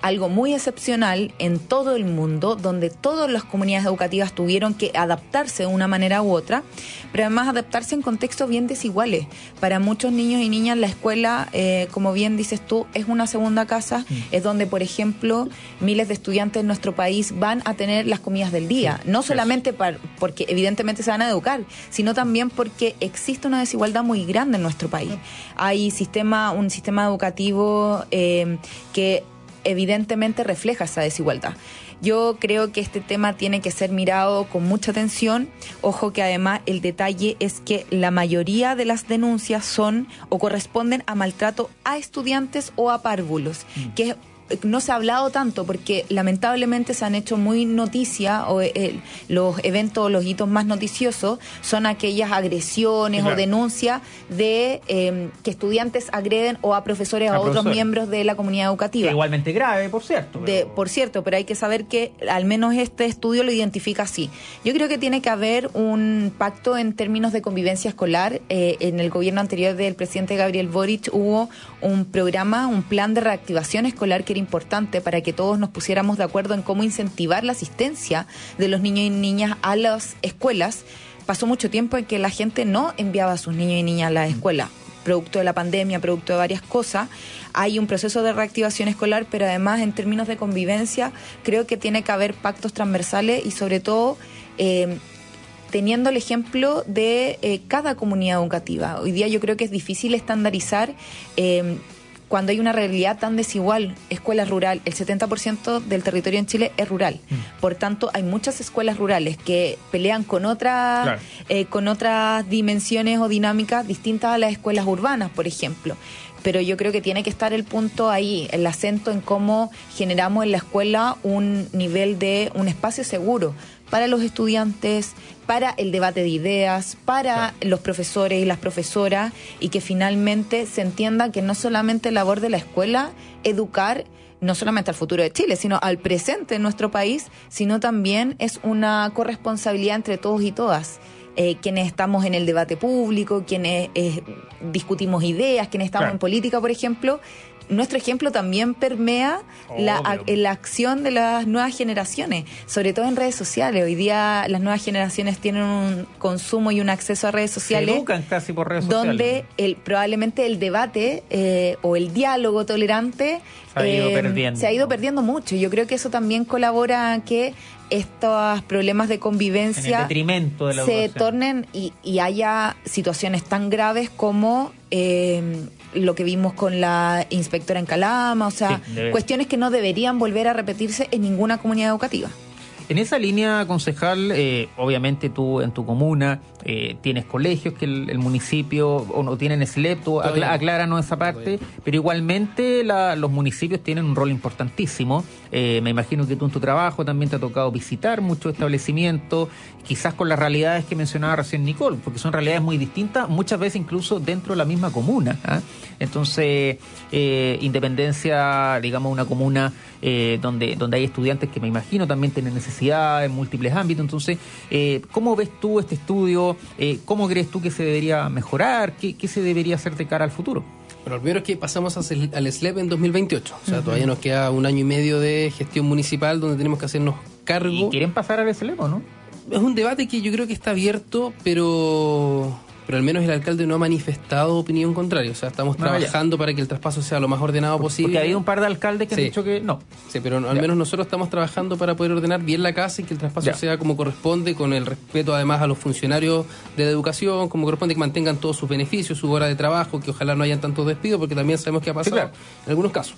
algo muy excepcional en todo el mundo, donde todas las comunidades educativas tuvieron que adaptarse de una manera u otra, pero además adaptarse en contextos bien desiguales. Para muchos niños y niñas la escuela, eh, como bien dices tú, es una segunda casa, mm. es donde, por ejemplo, miles de estudiantes en nuestro país van a tener las comidas del día, sí, no solamente para, porque evidentemente se van a educar, sino también porque existe una desigualdad muy grande en nuestro país. Hay sistema, un sistema educativo eh, que evidentemente refleja esa desigualdad. Yo creo que este tema tiene que ser mirado con mucha atención. Ojo que además el detalle es que la mayoría de las denuncias son o corresponden a maltrato a estudiantes o a párvulos, mm. que es no se ha hablado tanto porque lamentablemente se han hecho muy noticia o eh, los eventos, los hitos más noticiosos son aquellas agresiones claro. o denuncias de eh, que estudiantes agreden o a profesores o a, a otros profesores. miembros de la comunidad educativa. Que igualmente grave, por cierto. Pero... De, por cierto, pero hay que saber que al menos este estudio lo identifica así. Yo creo que tiene que haber un pacto en términos de convivencia escolar. Eh, en el gobierno anterior del presidente Gabriel Boric hubo un programa, un plan de reactivación escolar que era importante para que todos nos pusiéramos de acuerdo en cómo incentivar la asistencia de los niños y niñas a las escuelas. Pasó mucho tiempo en que la gente no enviaba a sus niños y niñas a la escuela, producto de la pandemia, producto de varias cosas. Hay un proceso de reactivación escolar, pero además en términos de convivencia creo que tiene que haber pactos transversales y sobre todo eh, teniendo el ejemplo de eh, cada comunidad educativa. Hoy día yo creo que es difícil estandarizar eh, cuando hay una realidad tan desigual. Escuela rural, el setenta por ciento del territorio en Chile es rural. Mm. Por tanto, hay muchas escuelas rurales que pelean con otras, claro. eh, con otras dimensiones o dinámicas distintas a las escuelas urbanas, por ejemplo. Pero yo creo que tiene que estar el punto ahí, el acento en cómo generamos en la escuela un nivel de, un espacio seguro para los estudiantes, para el debate de ideas, para sí. los profesores y las profesoras, y que finalmente se entienda que no solamente es labor de la escuela educar, no solamente al futuro de Chile, sino al presente de nuestro país, sino también es una corresponsabilidad entre todos y todas. Eh, quienes estamos en el debate público, quienes eh, discutimos ideas, quienes estamos claro. en política, por ejemplo, nuestro ejemplo también permea la, a, la acción de las nuevas generaciones, sobre todo en redes sociales. Hoy día las nuevas generaciones tienen un consumo y un acceso a redes sociales. Se educan casi por redes donde sociales. Donde el, probablemente el debate eh, o el diálogo tolerante se ha ido eh, perdiendo. Se ha ido perdiendo mucho. Yo creo que eso también colabora a que estos problemas de convivencia en el detrimento de la se educación. tornen y, y haya situaciones tan graves como eh, lo que vimos con la inspectora en Calama, o sea, sí, cuestiones que no deberían volver a repetirse en ninguna comunidad educativa. En esa línea, concejal, eh, obviamente tú en tu comuna eh, tienes colegios que el, el municipio o no tienen S L E P, tú acla- acláranos esa parte, pero igualmente la, los municipios tienen un rol importantísimo. Eh, me imagino que tú en tu trabajo también te ha tocado visitar muchos establecimientos, quizás con las realidades que mencionaba recién Nicole, porque son realidades muy distintas, muchas veces incluso dentro de la misma comuna. ¿eh? Entonces, eh, Independencia, digamos, una comuna eh, donde, donde hay estudiantes que me imagino también tienen necesidades en múltiples ámbitos. Entonces, eh, ¿cómo ves tú este estudio? Eh, ¿Cómo crees tú que se debería mejorar? ¿Qué, qué se debería hacer de cara al futuro? Bueno, lo primero es que pasamos al S L E P en dos mil veintiocho, o sea, uh-huh. todavía nos queda un año y medio de gestión municipal donde tenemos que hacernos cargo. ¿Y quieren pasar al S L E P o no? Es un debate que yo creo que está abierto, pero... pero al menos el alcalde no ha manifestado opinión contraria. O sea, estamos no, trabajando ya. para que el traspaso sea lo más ordenado Por, posible. Porque ha habido un par de alcaldes que sí. han dicho que no. Sí, pero al ya. menos nosotros estamos trabajando para poder ordenar bien la casa y que el traspaso ya. sea como corresponde, con el respeto además a los funcionarios de la educación, como corresponde, que mantengan todos sus beneficios, su hora de trabajo, que ojalá no hayan tantos despidos, porque también sabemos que ha pasado sí, claro. en algunos casos.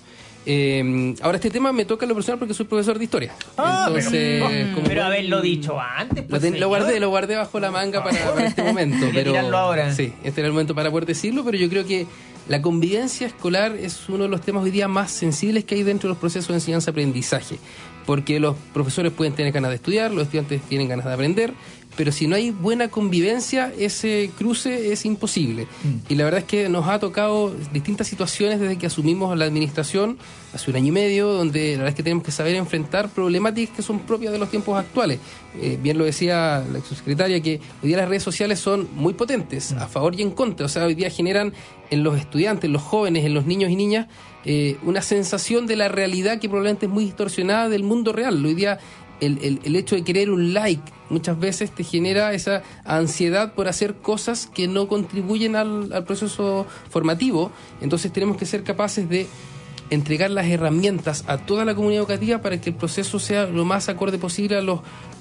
Eh, ahora este tema me toca en lo personal porque soy profesor de historia. Ah, Entonces, pero, como pero haberlo dicho antes. Pues, lo, ten, lo guardé, lo guardé bajo la manga para, para este momento. pero tirarlo ahora. Sí, este era el momento para poder decirlo, pero yo creo que la convivencia escolar es uno de los temas hoy día más sensibles que hay dentro de los procesos de enseñanza-aprendizaje, porque los profesores pueden tener ganas de estudiar, los estudiantes tienen ganas de aprender, pero si no hay buena convivencia, ese cruce es imposible. Mm. Y la verdad es que nos ha tocado distintas situaciones desde que asumimos la administración hace un año y medio, donde la verdad es que tenemos que saber enfrentar problemáticas que son propias de los tiempos actuales. Eh, bien lo decía la subsecretaria, que hoy día las redes sociales son muy potentes, mm. a favor y en contra. O sea, hoy día generan en los estudiantes, en los jóvenes, en los niños y niñas, eh, una sensación de la realidad que probablemente es muy distorsionada del mundo real. Hoy día El, el, el hecho de querer un like muchas veces te genera esa ansiedad por hacer cosas que no contribuyen al, al proceso formativo. Entonces tenemos que ser capaces de entregar las herramientas a toda la comunidad educativa para que el proceso sea lo más acorde posible a los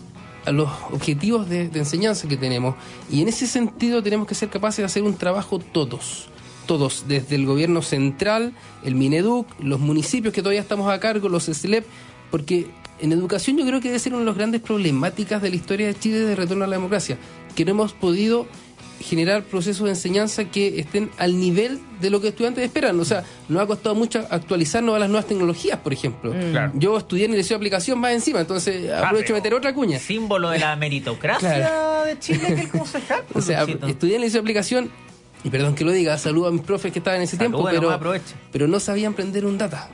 a los objetivos de, de enseñanza que tenemos. Y en ese sentido tenemos que ser capaces de hacer un trabajo todos todos, desde el gobierno central, el Mineduc, los municipios que todavía estamos a cargo, los S L E P, porque en educación yo creo que debe ser una de las grandes problemáticas de la historia de Chile de retorno a la democracia, que no hemos podido generar procesos de enseñanza que estén al nivel de lo que estudiantes esperan. O sea, nos ha costado mucho actualizarnos a las nuevas tecnologías, por ejemplo. Mm. Claro. Yo estudié en el liceo de aplicación más encima, entonces ah, aprovecho de meter otra cuña. Símbolo de la meritocracia claro. de Chile, que el concejal. O sea, estudié en el liceo de aplicación, y perdón que lo diga, saludo a mis profes que estaban en ese Saluda, tiempo, pero, pero no sabían prender un data.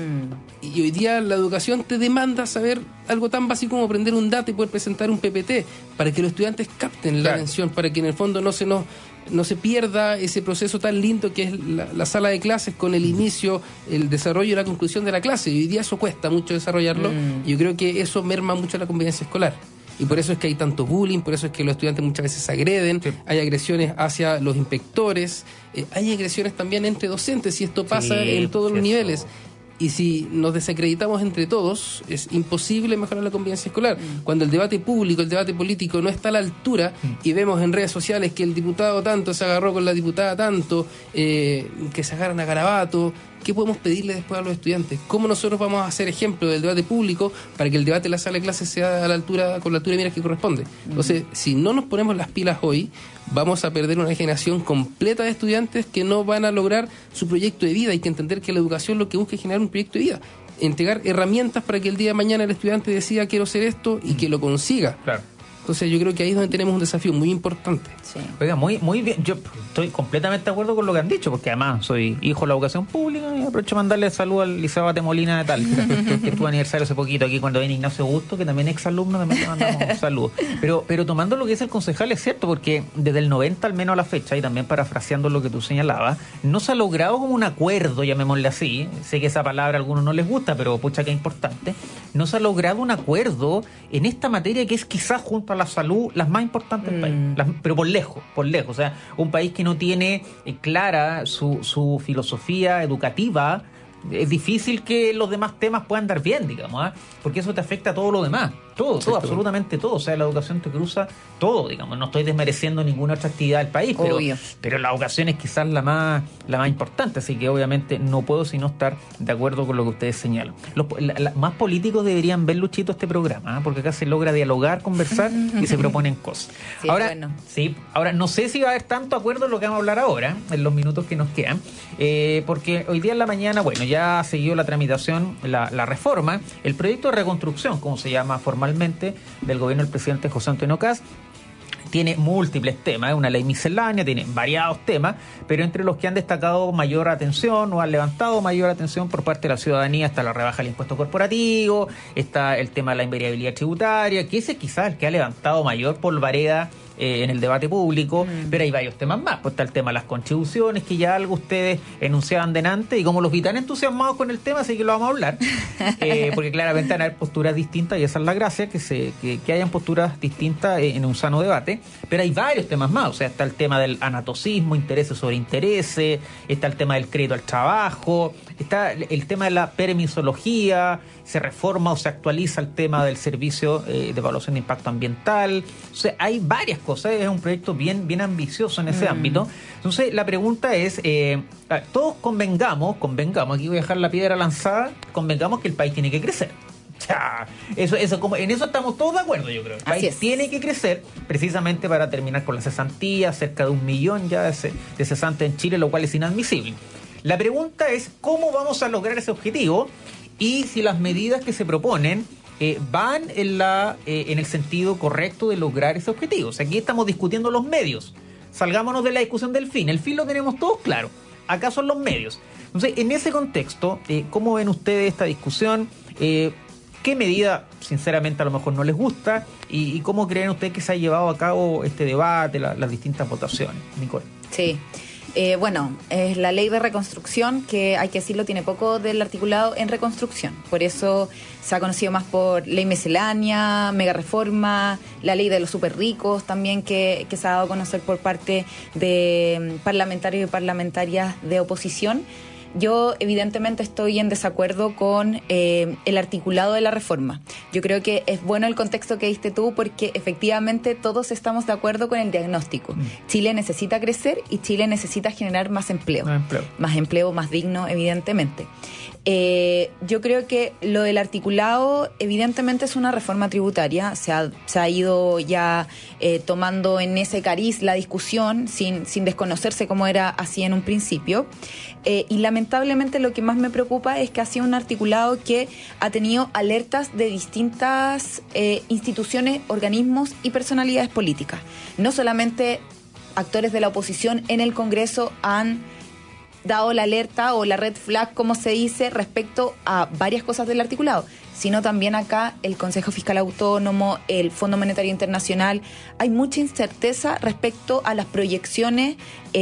Mm. Y hoy día la educación te demanda saber algo tan básico como aprender un data y poder presentar un P P T para que los estudiantes capten claro. la atención, para que en el fondo no se nos no se pierda ese proceso tan lindo que es la, la sala de clases con el inicio, el desarrollo y la conclusión de la clase. Y hoy día eso cuesta mucho desarrollarlo. Mm. Y yo creo que eso merma mucho la convivencia escolar. Y por eso es que hay tanto bullying, por eso es que los estudiantes muchas veces se agreden, sí. hay agresiones hacia los inspectores, eh, hay agresiones también entre docentes, y esto pasa sí, en todos los niveles. Eso. Y si nos desacreditamos entre todos, es imposible mejorar la convivencia escolar. Mm. Cuando el debate público, el debate político no está a la altura mm. y vemos en redes sociales que el diputado tanto se agarró con la diputada tanto, eh, que se agarran a garabato, ¿qué podemos pedirle después a los estudiantes? ¿Cómo nosotros vamos a hacer ejemplo del debate público para que el debate en la sala de clases sea a la altura, con la altura de miras que corresponde? Mm. Entonces, si no nos ponemos las pilas hoy, vamos a perder una generación completa de estudiantes que no van a lograr su proyecto de vida. Hay que entender que la educación lo que busca es generar un proyecto de vida, entregar herramientas para que el día de mañana el estudiante decida quiero ser esto y que lo consiga. Claro. Entonces yo creo que ahí es donde tenemos un desafío muy importante. Sí. Oiga, muy muy bien. Yo estoy completamente de acuerdo con lo que han dicho, porque además soy hijo de la educación pública y aprovecho de mandarle salud al Liceo Bate Molina de Talca, que estuvo aniversario hace poquito aquí cuando viene Ignacio Augusto, que también es exalumno, también le mandamos saludos. Pero, pero tomando lo que dice el concejal, es cierto, porque desde el noventa al menos a la fecha, y también parafraseando lo que tú señalabas, no se ha logrado como un acuerdo, llamémosle así, sé que esa palabra a algunos no les gusta, pero pucha que es importante, no se ha logrado un acuerdo en esta materia que es quizás junto a la salud las más importantes del mm. país, las, pero por lejos, por lejos, o sea, un país que no tiene eh, clara su, su filosofía educativa, es difícil que los demás temas puedan dar bien, digamos, ¿eh? Porque eso te afecta a todo lo demás, todo, todo, absolutamente todo, o sea, la educación te cruza todo, digamos, no estoy desmereciendo ninguna otra actividad del país, pero, pero la educación es quizás la más la más importante, así que obviamente no puedo sino estar de acuerdo con lo que ustedes señalan. Los la, la, más políticos deberían ver, Luchito, este programa, ¿eh? Porque acá se logra dialogar, conversar y se proponen cosas. Sí, ahora, bueno. sí, ahora no sé si va a haber tanto acuerdo en lo que vamos a hablar ahora, en los minutos que nos quedan, eh, porque hoy día en la mañana, bueno, ya ya siguió la tramitación, la, la reforma, el proyecto de reconstrucción, como se llama formalmente, del gobierno del presidente José Antonio Kast. Tiene múltiples temas, es una ley miscelánea, tiene variados temas, pero entre los que han destacado mayor atención o han levantado mayor atención por parte de la ciudadanía está la rebaja del impuesto corporativo, está el tema de la invariabilidad tributaria, que ese es quizás el que ha levantado mayor polvareda Eh, en el debate público, mm. pero hay varios temas más. Pues está el tema de las contribuciones, que ya algo ustedes enunciaban delante, y como los vi tan entusiasmados con el tema, así que lo vamos a hablar, eh, porque claramente van a haber posturas distintas, y esa es la gracia, que se que, que hayan posturas distintas en un sano debate, pero hay varios temas más. O sea, está el tema del anatocismo, intereses sobre intereses, está el tema del crédito al trabajo, está el tema de la permisología, se reforma o se actualiza el tema del servicio eh, de evaluación de impacto ambiental. O sea, hay varias cosas, es un proyecto bien, bien ambicioso en ese mm. ámbito. Entonces, la pregunta es, eh, todos convengamos, convengamos, aquí voy a dejar la piedra lanzada, convengamos que el país tiene que crecer. Ya, eso, eso, como, en eso estamos todos de acuerdo, yo creo. El país tiene que crecer precisamente para terminar con la cesantía, cerca de un millón ya de, de cesantes en Chile, lo cual es inadmisible. La pregunta es, ¿cómo vamos a lograr ese objetivo? Y si las medidas que se proponen eh, van en, la, eh, en el sentido correcto de lograr ese objetivo. O sea, aquí estamos discutiendo los medios. Salgámonos de la discusión del fin. El fin lo tenemos todos claro. Acá son los medios. Entonces, en ese contexto, eh, ¿cómo ven ustedes esta discusión? Eh, ¿Qué medida, sinceramente, a lo mejor no les gusta? ¿Y, y cómo creen ustedes que se ha llevado a cabo este debate, la, las distintas votaciones? Nicole. Sí. Eh, bueno, es la ley de reconstrucción, que hay que decirlo, tiene poco del articulado en reconstrucción. Por eso se ha conocido más por ley miscelánea, mega reforma, la ley de los súper ricos también, que, que se ha dado a conocer por parte de parlamentarios y parlamentarias de oposición. Yo evidentemente estoy en desacuerdo con eh, el articulado de la reforma. Yo creo que es bueno el contexto que diste tú, porque efectivamente todos estamos de acuerdo con el diagnóstico. Mm. Chile necesita crecer y Chile necesita generar más empleo. Más empleo, más, empleo, más digno, evidentemente. Eh, yo creo que lo del articulado evidentemente es una reforma tributaria. Se ha, se ha ido ya eh, tomando en ese cariz la discusión sin, sin desconocerse como era así en un principio. Eh, y lamentablemente lo que más me preocupa es que ha sido un articulado que ha tenido alertas de distintas eh, instituciones, organismos y personalidades políticas. No solamente actores de la oposición en el Congreso han dado la alerta o la red flag, como se dice, respecto a varias cosas del articulado, sino también acá el Consejo Fiscal Autónomo, el Fondo Monetario Internacional. Hay mucha incerteza respecto a las proyecciones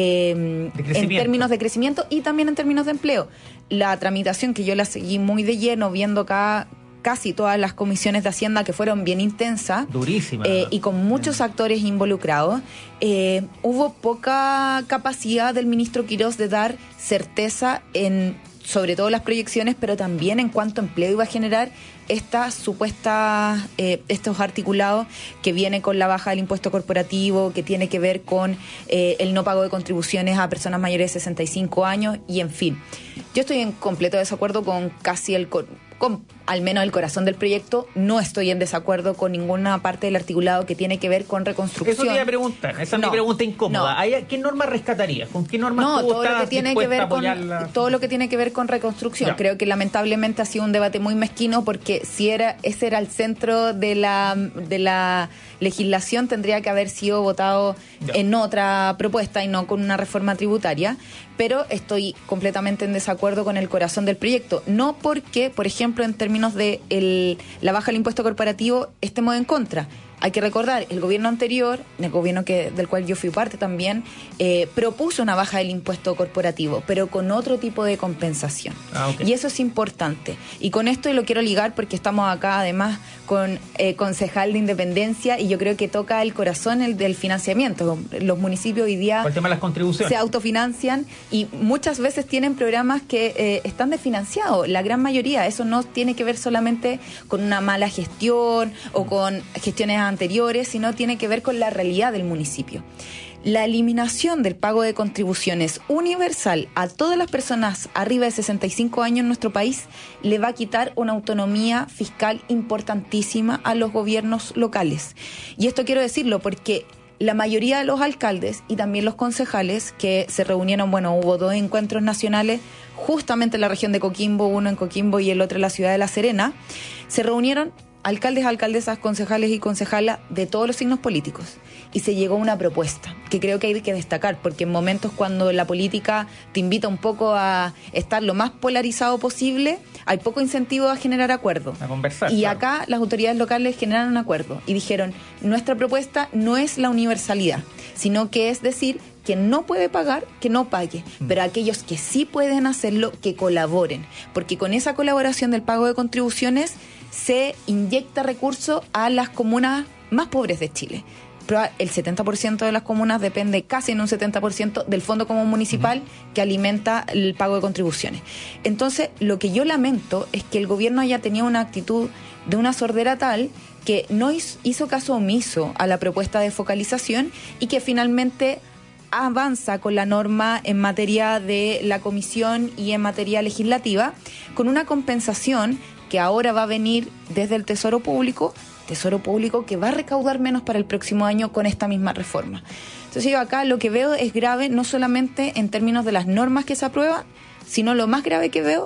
eh, en términos de crecimiento y también en términos de empleo. La tramitación, que yo la seguí muy de lleno, viendo acá casi todas las comisiones de Hacienda, que fueron bien intensas. Durísimas. Eh, y con muchos actores involucrados. Eh, hubo poca capacidad del ministro Quirós de dar certeza en, sobre todo las proyecciones, pero también en cuánto empleo iba a generar esta supuesta, eh, estos articulados que viene con la baja del impuesto corporativo, que tiene que ver con eh, el no pago de contribuciones a personas mayores de sesenta y cinco años, y en fin. Yo estoy en completo desacuerdo con casi el... con al menos el corazón del proyecto. No estoy en desacuerdo con ninguna parte del articulado que tiene que ver con reconstrucción. Eso te iba a preguntar, esa no, es mi pregunta incómoda. No. ¿Qué norma rescatarías? ¿Con qué normas no, tú todo estás lo que tiene que ver con la... todo lo que tiene que ver con reconstrucción. Ya. Creo que lamentablemente ha sido un debate muy mezquino, porque si era ese era el centro de la de la legislación, tendría que haber sido votado ya. en otra propuesta y no con una reforma tributaria. Pero estoy completamente en desacuerdo con el corazón del proyecto. No porque, por ejemplo, en términos de el, la baja del impuesto corporativo, estemos en contra. Hay que recordar, el gobierno anterior, el gobierno que del cual yo fui parte también, eh, propuso una baja del impuesto corporativo, pero con otro tipo de compensación. Ah, okay. Y eso es importante. Y con esto lo quiero ligar, porque estamos acá además con eh, concejal de Independencia, y yo creo que toca el corazón el del financiamiento. Los municipios hoy día el tema de las contribuciones se autofinancian y muchas veces tienen programas que eh, están desfinanciados, la gran mayoría. Eso no tiene que ver solamente con una mala gestión o con gestiones anteriores, sino tiene que ver con la realidad del municipio. La eliminación del pago de contribuciones universal a todas las personas arriba de sesenta y cinco años en nuestro país le va a quitar una autonomía fiscal importantísima a los gobiernos locales. Y esto quiero decirlo porque la mayoría de los alcaldes y también los concejales que se reunieron, bueno, hubo dos encuentros nacionales justamente en la región de Coquimbo, uno en Coquimbo y el otro en la ciudad de La Serena, se reunieron alcaldes, alcaldesas, concejales y concejalas de todos los signos políticos, y se llegó a una propuesta que creo que hay que destacar, porque en momentos cuando la política te invita un poco a estar lo más polarizado posible, hay poco incentivo a generar acuerdo. A conversar. Y claro. Acá las autoridades locales generaron un acuerdo y dijeron, nuestra propuesta no es la universalidad, sino que es decir, quien no puede pagar, que no pague, mm. pero aquellos que sí pueden hacerlo, que colaboren, porque con esa colaboración del pago de contribuciones se inyecta recursos a las comunas más pobres de Chile. El setenta por ciento de las comunas depende casi en un setenta por ciento del Fondo Común Municipal uh-huh. que alimenta el pago de contribuciones. Entonces, lo que yo lamento es que el gobierno haya tenido una actitud de una sordera tal que no hizo caso omiso a la propuesta de focalización y que finalmente avanza con la norma en materia de la comisión y en materia legislativa con una compensación que ahora va a venir desde el Tesoro Público, Tesoro Público que va a recaudar menos para el próximo año con esta misma reforma. Entonces yo acá lo que veo es grave, no solamente en términos de las normas que se aprueban, sino lo más grave que veo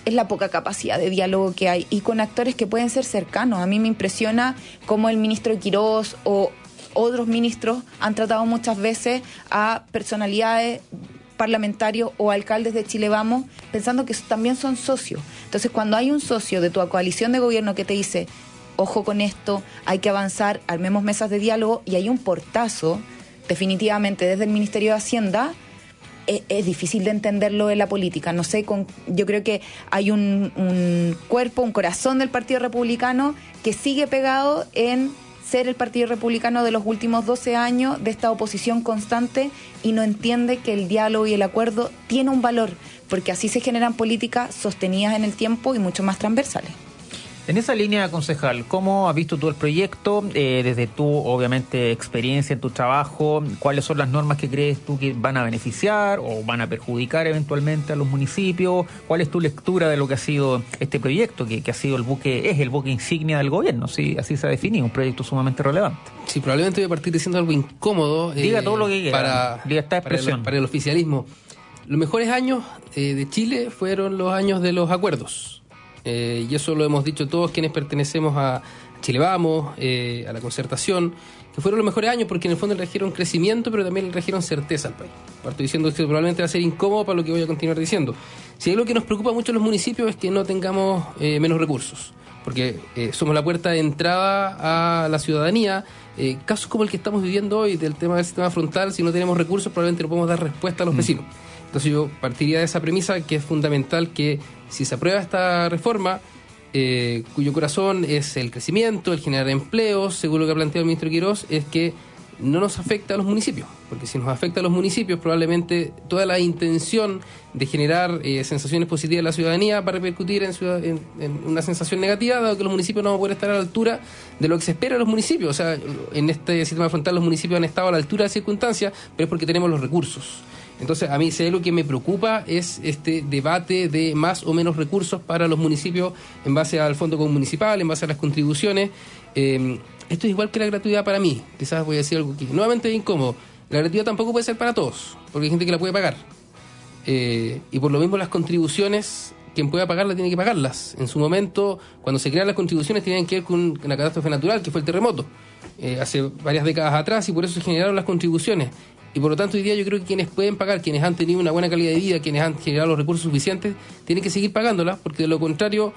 es la poca capacidad de diálogo que hay, y con actores que pueden ser cercanos. A mí me impresiona cómo el ministro Quirós o otros ministros han tratado muchas veces a personalidades parlamentarios o alcaldes de Chile Vamos, pensando que también son socios. Entonces, cuando hay un socio de tu coalición de gobierno que te dice, ojo con esto, hay que avanzar, armemos mesas de diálogo, y hay un portazo, definitivamente, desde el Ministerio de Hacienda, es, es difícil de entenderlo en la política. No sé, con, yo creo que hay un, un cuerpo, un corazón del Partido Republicano que sigue pegado en ser el Partido Republicano de los últimos doce años, de esta oposición constante, y no entiende que el diálogo y el acuerdo tiene un valor, porque así se generan políticas sostenidas en el tiempo y mucho más transversales. En esa línea, concejal, ¿cómo has visto tú el proyecto? Eh, desde tu, obviamente, experiencia en tu trabajo, ¿cuáles son las normas que crees tú que van a beneficiar o van a perjudicar eventualmente a los municipios? ¿Cuál es tu lectura de lo que ha sido este proyecto, que, que ha sido el buque, es el buque insignia del gobierno? ¿Sí? Así se ha definido, un proyecto sumamente relevante. Sí, probablemente voy a partir diciendo algo incómodo. Diga eh, todo lo que quiera, para, libertad de expresión. Para el, para el oficialismo. Los mejores años eh, de Chile fueron los años de los acuerdos. Eh, y eso lo hemos dicho todos quienes pertenecemos a Chile Vamos, eh, a la concertación, que fueron los mejores años porque en el fondo le trajeron crecimiento, pero también le trajeron certeza al país. Parto diciendo que probablemente va a ser incómodo para lo que voy a continuar diciendo. Si hay algo que nos preocupa mucho en los municipios es que no tengamos eh, menos recursos, porque eh, somos la puerta de entrada a la ciudadanía. Eh, casos como el que estamos viviendo hoy del tema del sistema frontal, si no tenemos recursos probablemente no podemos dar respuesta a los mm. vecinos. Entonces yo partiría de esa premisa que es fundamental que si se aprueba esta reforma, eh, cuyo corazón es el crecimiento, el generar empleos, según lo que ha planteado el ministro Quirós, es que no nos afecta a los municipios, porque si nos afecta a los municipios probablemente toda la intención de generar eh, sensaciones positivas en la ciudadanía va a repercutir en, ciudad, en, en una sensación negativa, dado que los municipios no van a poder estar a la altura de lo que se espera de los municipios. O sea, en este sistema frontal los municipios han estado a la altura de las circunstancias, pero es porque tenemos los recursos. Entonces, a mí, si hay algo que me preocupa es este debate de más o menos recursos para los municipios en base al Fondo Común Municipal, en base a las contribuciones. Eh, esto es igual que la gratuidad para mí. Quizás voy a decir algo que nuevamente es incómodo. La gratuidad tampoco puede ser para todos, porque hay gente que la puede pagar. Eh, y por lo mismo las contribuciones, quien pueda pagarlas tiene que pagarlas. En su momento, cuando se crean las contribuciones, tenían que ver con una catástrofe natural, que fue el terremoto, eh, hace varias décadas atrás, y por eso se generaron las contribuciones. Y por lo tanto hoy día yo creo que quienes pueden pagar, quienes han tenido una buena calidad de vida, quienes han generado los recursos suficientes, tienen que seguir pagándolas, porque de lo contrario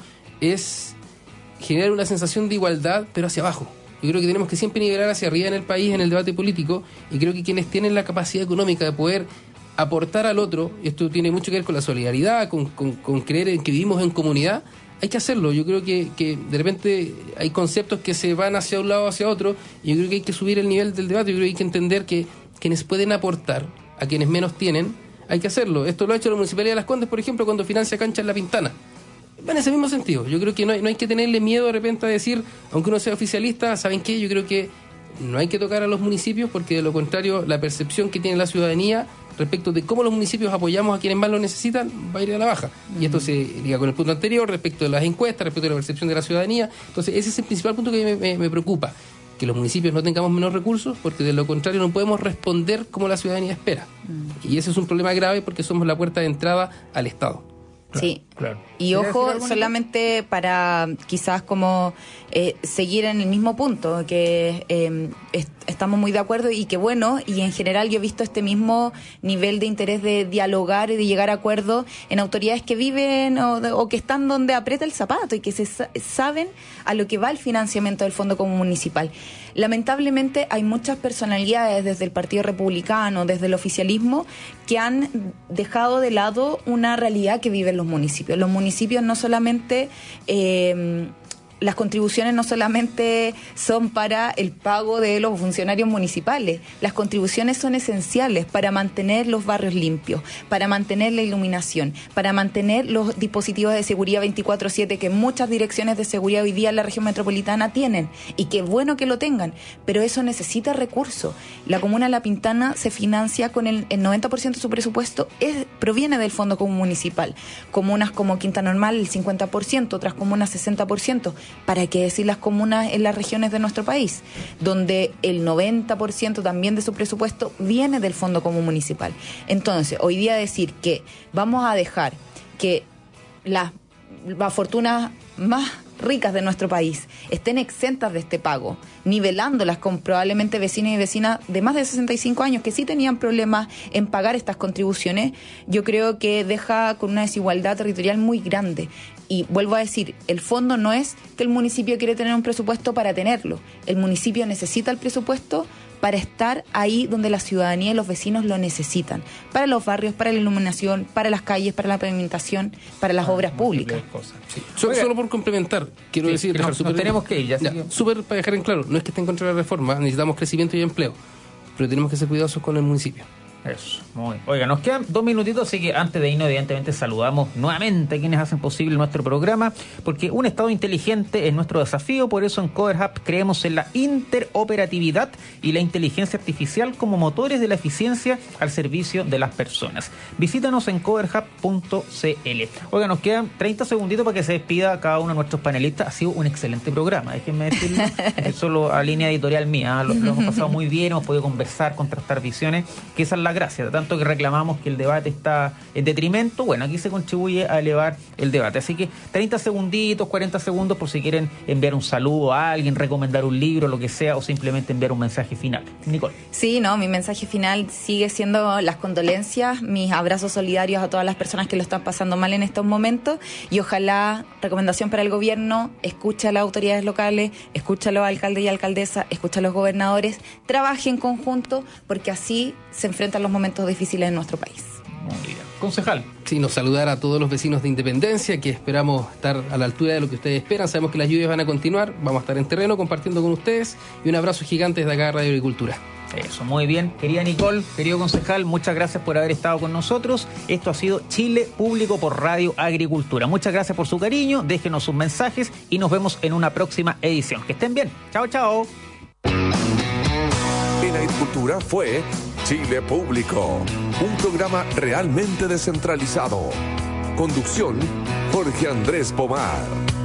es generar una sensación de igualdad, pero hacia abajo. Yo creo que tenemos que siempre nivelar hacia arriba en el país, en el debate político, y creo que quienes tienen la capacidad económica de poder aportar al otro, y esto tiene mucho que ver con la solidaridad, con, con, con creer en que vivimos en comunidad, hay que hacerlo. Yo creo que, que de repente hay conceptos que se van hacia un lado o hacia otro, y yo creo que hay que subir el nivel del debate. Yo creo que hay que entender que quienes pueden aportar a quienes menos tienen, hay que hacerlo. Esto lo ha hecho la Municipalidad de Las Condes, por ejemplo, cuando financia canchas en La Pintana. Va en ese mismo sentido. Yo creo que no hay, no hay que tenerle miedo de repente a decir, aunque uno sea oficialista, ¿saben qué? Yo creo que no hay que tocar a los municipios, porque de lo contrario, la percepción que tiene la ciudadanía respecto de cómo los municipios apoyamos a quienes más lo necesitan va a ir a la baja. Uh-huh. Y esto se liga con el punto anterior, respecto de las encuestas, respecto de la percepción de la ciudadanía. Entonces, ese es el principal punto que me, me, me preocupa. Que los municipios no tengamos menos recursos, porque de lo contrario no podemos responder como la ciudadanía espera. Mm. Y ese es un problema grave porque somos la puerta de entrada al Estado. Sí, claro. Y ojo, solamente para quizás como eh, seguir en el mismo punto, que eh, est- estamos muy de acuerdo y que bueno, y en general yo he visto este mismo nivel de interés de dialogar y de llegar a acuerdos en autoridades que viven o, o que están donde aprieta el zapato y que se sa- saben a lo que va el financiamiento del Fondo Común Municipal. Lamentablemente hay muchas personalidades desde el Partido Republicano, desde el oficialismo, que han dejado de lado una realidad que viven los municipios. Los municipios no solamente... Eh, las contribuciones no solamente son para el pago de los funcionarios municipales, las contribuciones son esenciales para mantener los barrios limpios, para mantener la iluminación, para mantener los dispositivos de seguridad veinticuatro siete que muchas direcciones de seguridad hoy día en la región metropolitana tienen, y qué bueno que lo tengan, pero eso necesita recursos. La comuna de La Pintana se financia con el, el noventa por ciento de su presupuesto, es, proviene del Fondo Común Municipal. Comunas como Quinta Normal el cincuenta por ciento, otras comunas sesenta por ciento. ¿Para qué decir las comunas en las regiones de nuestro país, donde el noventa por ciento también de su presupuesto viene del Fondo Común Municipal? Entonces, hoy día decir que vamos a dejar que las las fortunas más ricas de nuestro país estén exentas de este pago, nivelándolas con probablemente vecinos y vecinas de más de sesenta y cinco años que sí tenían problemas en pagar estas contribuciones, yo creo que deja con una desigualdad territorial muy grande. Y vuelvo a decir, el fondo no es que el municipio quiere tener un presupuesto para tenerlo. El municipio necesita el presupuesto para estar ahí donde la ciudadanía y los vecinos lo necesitan. Para los barrios, para la iluminación, para las calles, para la pavimentación, para las ah, obras públicas. Sí. Solo, solo por complementar, quiero sí, decir... Que nos, super, nos tenemos que ir. Ya, ya, súper para dejar en claro, no es que esté en contra de la reforma, necesitamos crecimiento y empleo, pero tenemos que ser cuidadosos con el municipio. Eso, muy bien. Oiga, nos quedan dos minutitos, así que antes de irnos, evidentemente, saludamos nuevamente a quienes hacen posible nuestro programa, porque un Estado inteligente es nuestro desafío. Por eso en Cover Hub creemos en la interoperatividad y la inteligencia artificial como motores de la eficiencia al servicio de las personas. Visítanos en cover hub punto c l. Oiga, nos quedan treinta segunditos para que se despida cada uno de nuestros panelistas. Ha sido un excelente programa, déjenme decirlo. Es solo a línea editorial mía, lo, lo hemos pasado muy bien, hemos podido conversar, contrastar visiones, que esa es la gracia, tanto que reclamamos que el debate está en detrimento, bueno, aquí se contribuye a elevar el debate, así que treinta segunditos, cuarenta segundos por si quieren enviar un saludo a alguien, recomendar un libro, lo que sea, o simplemente enviar un mensaje final. Nicole. Sí, no, mi mensaje final sigue siendo las condolencias, mis abrazos solidarios a todas las personas que lo están pasando mal en estos momentos, y ojalá, recomendación para el gobierno, escucha a las autoridades locales, escucha a los alcaldes y alcaldesas, escucha a los gobernadores, trabaje en conjunto, porque así se enfrentan los momentos difíciles en nuestro país. Muy bien. Concejal. Sí, nos saludar a todos los vecinos de Independencia, que esperamos estar a la altura de lo que ustedes esperan. Sabemos que las lluvias van a continuar, vamos a estar en terreno compartiendo con ustedes, y un abrazo gigante desde acá, Radio Agricultura. Eso, muy bien. Querida Nicole, querido concejal, muchas gracias por haber estado con nosotros. Esto ha sido Chile Público por Radio Agricultura. Muchas gracias por su cariño, déjenos sus mensajes y nos vemos en una próxima edición. Que estén bien. Chao, chao. En Agricultura fue Chile Público, un programa realmente descentralizado. Conducción, Jorge Andrés Pomar.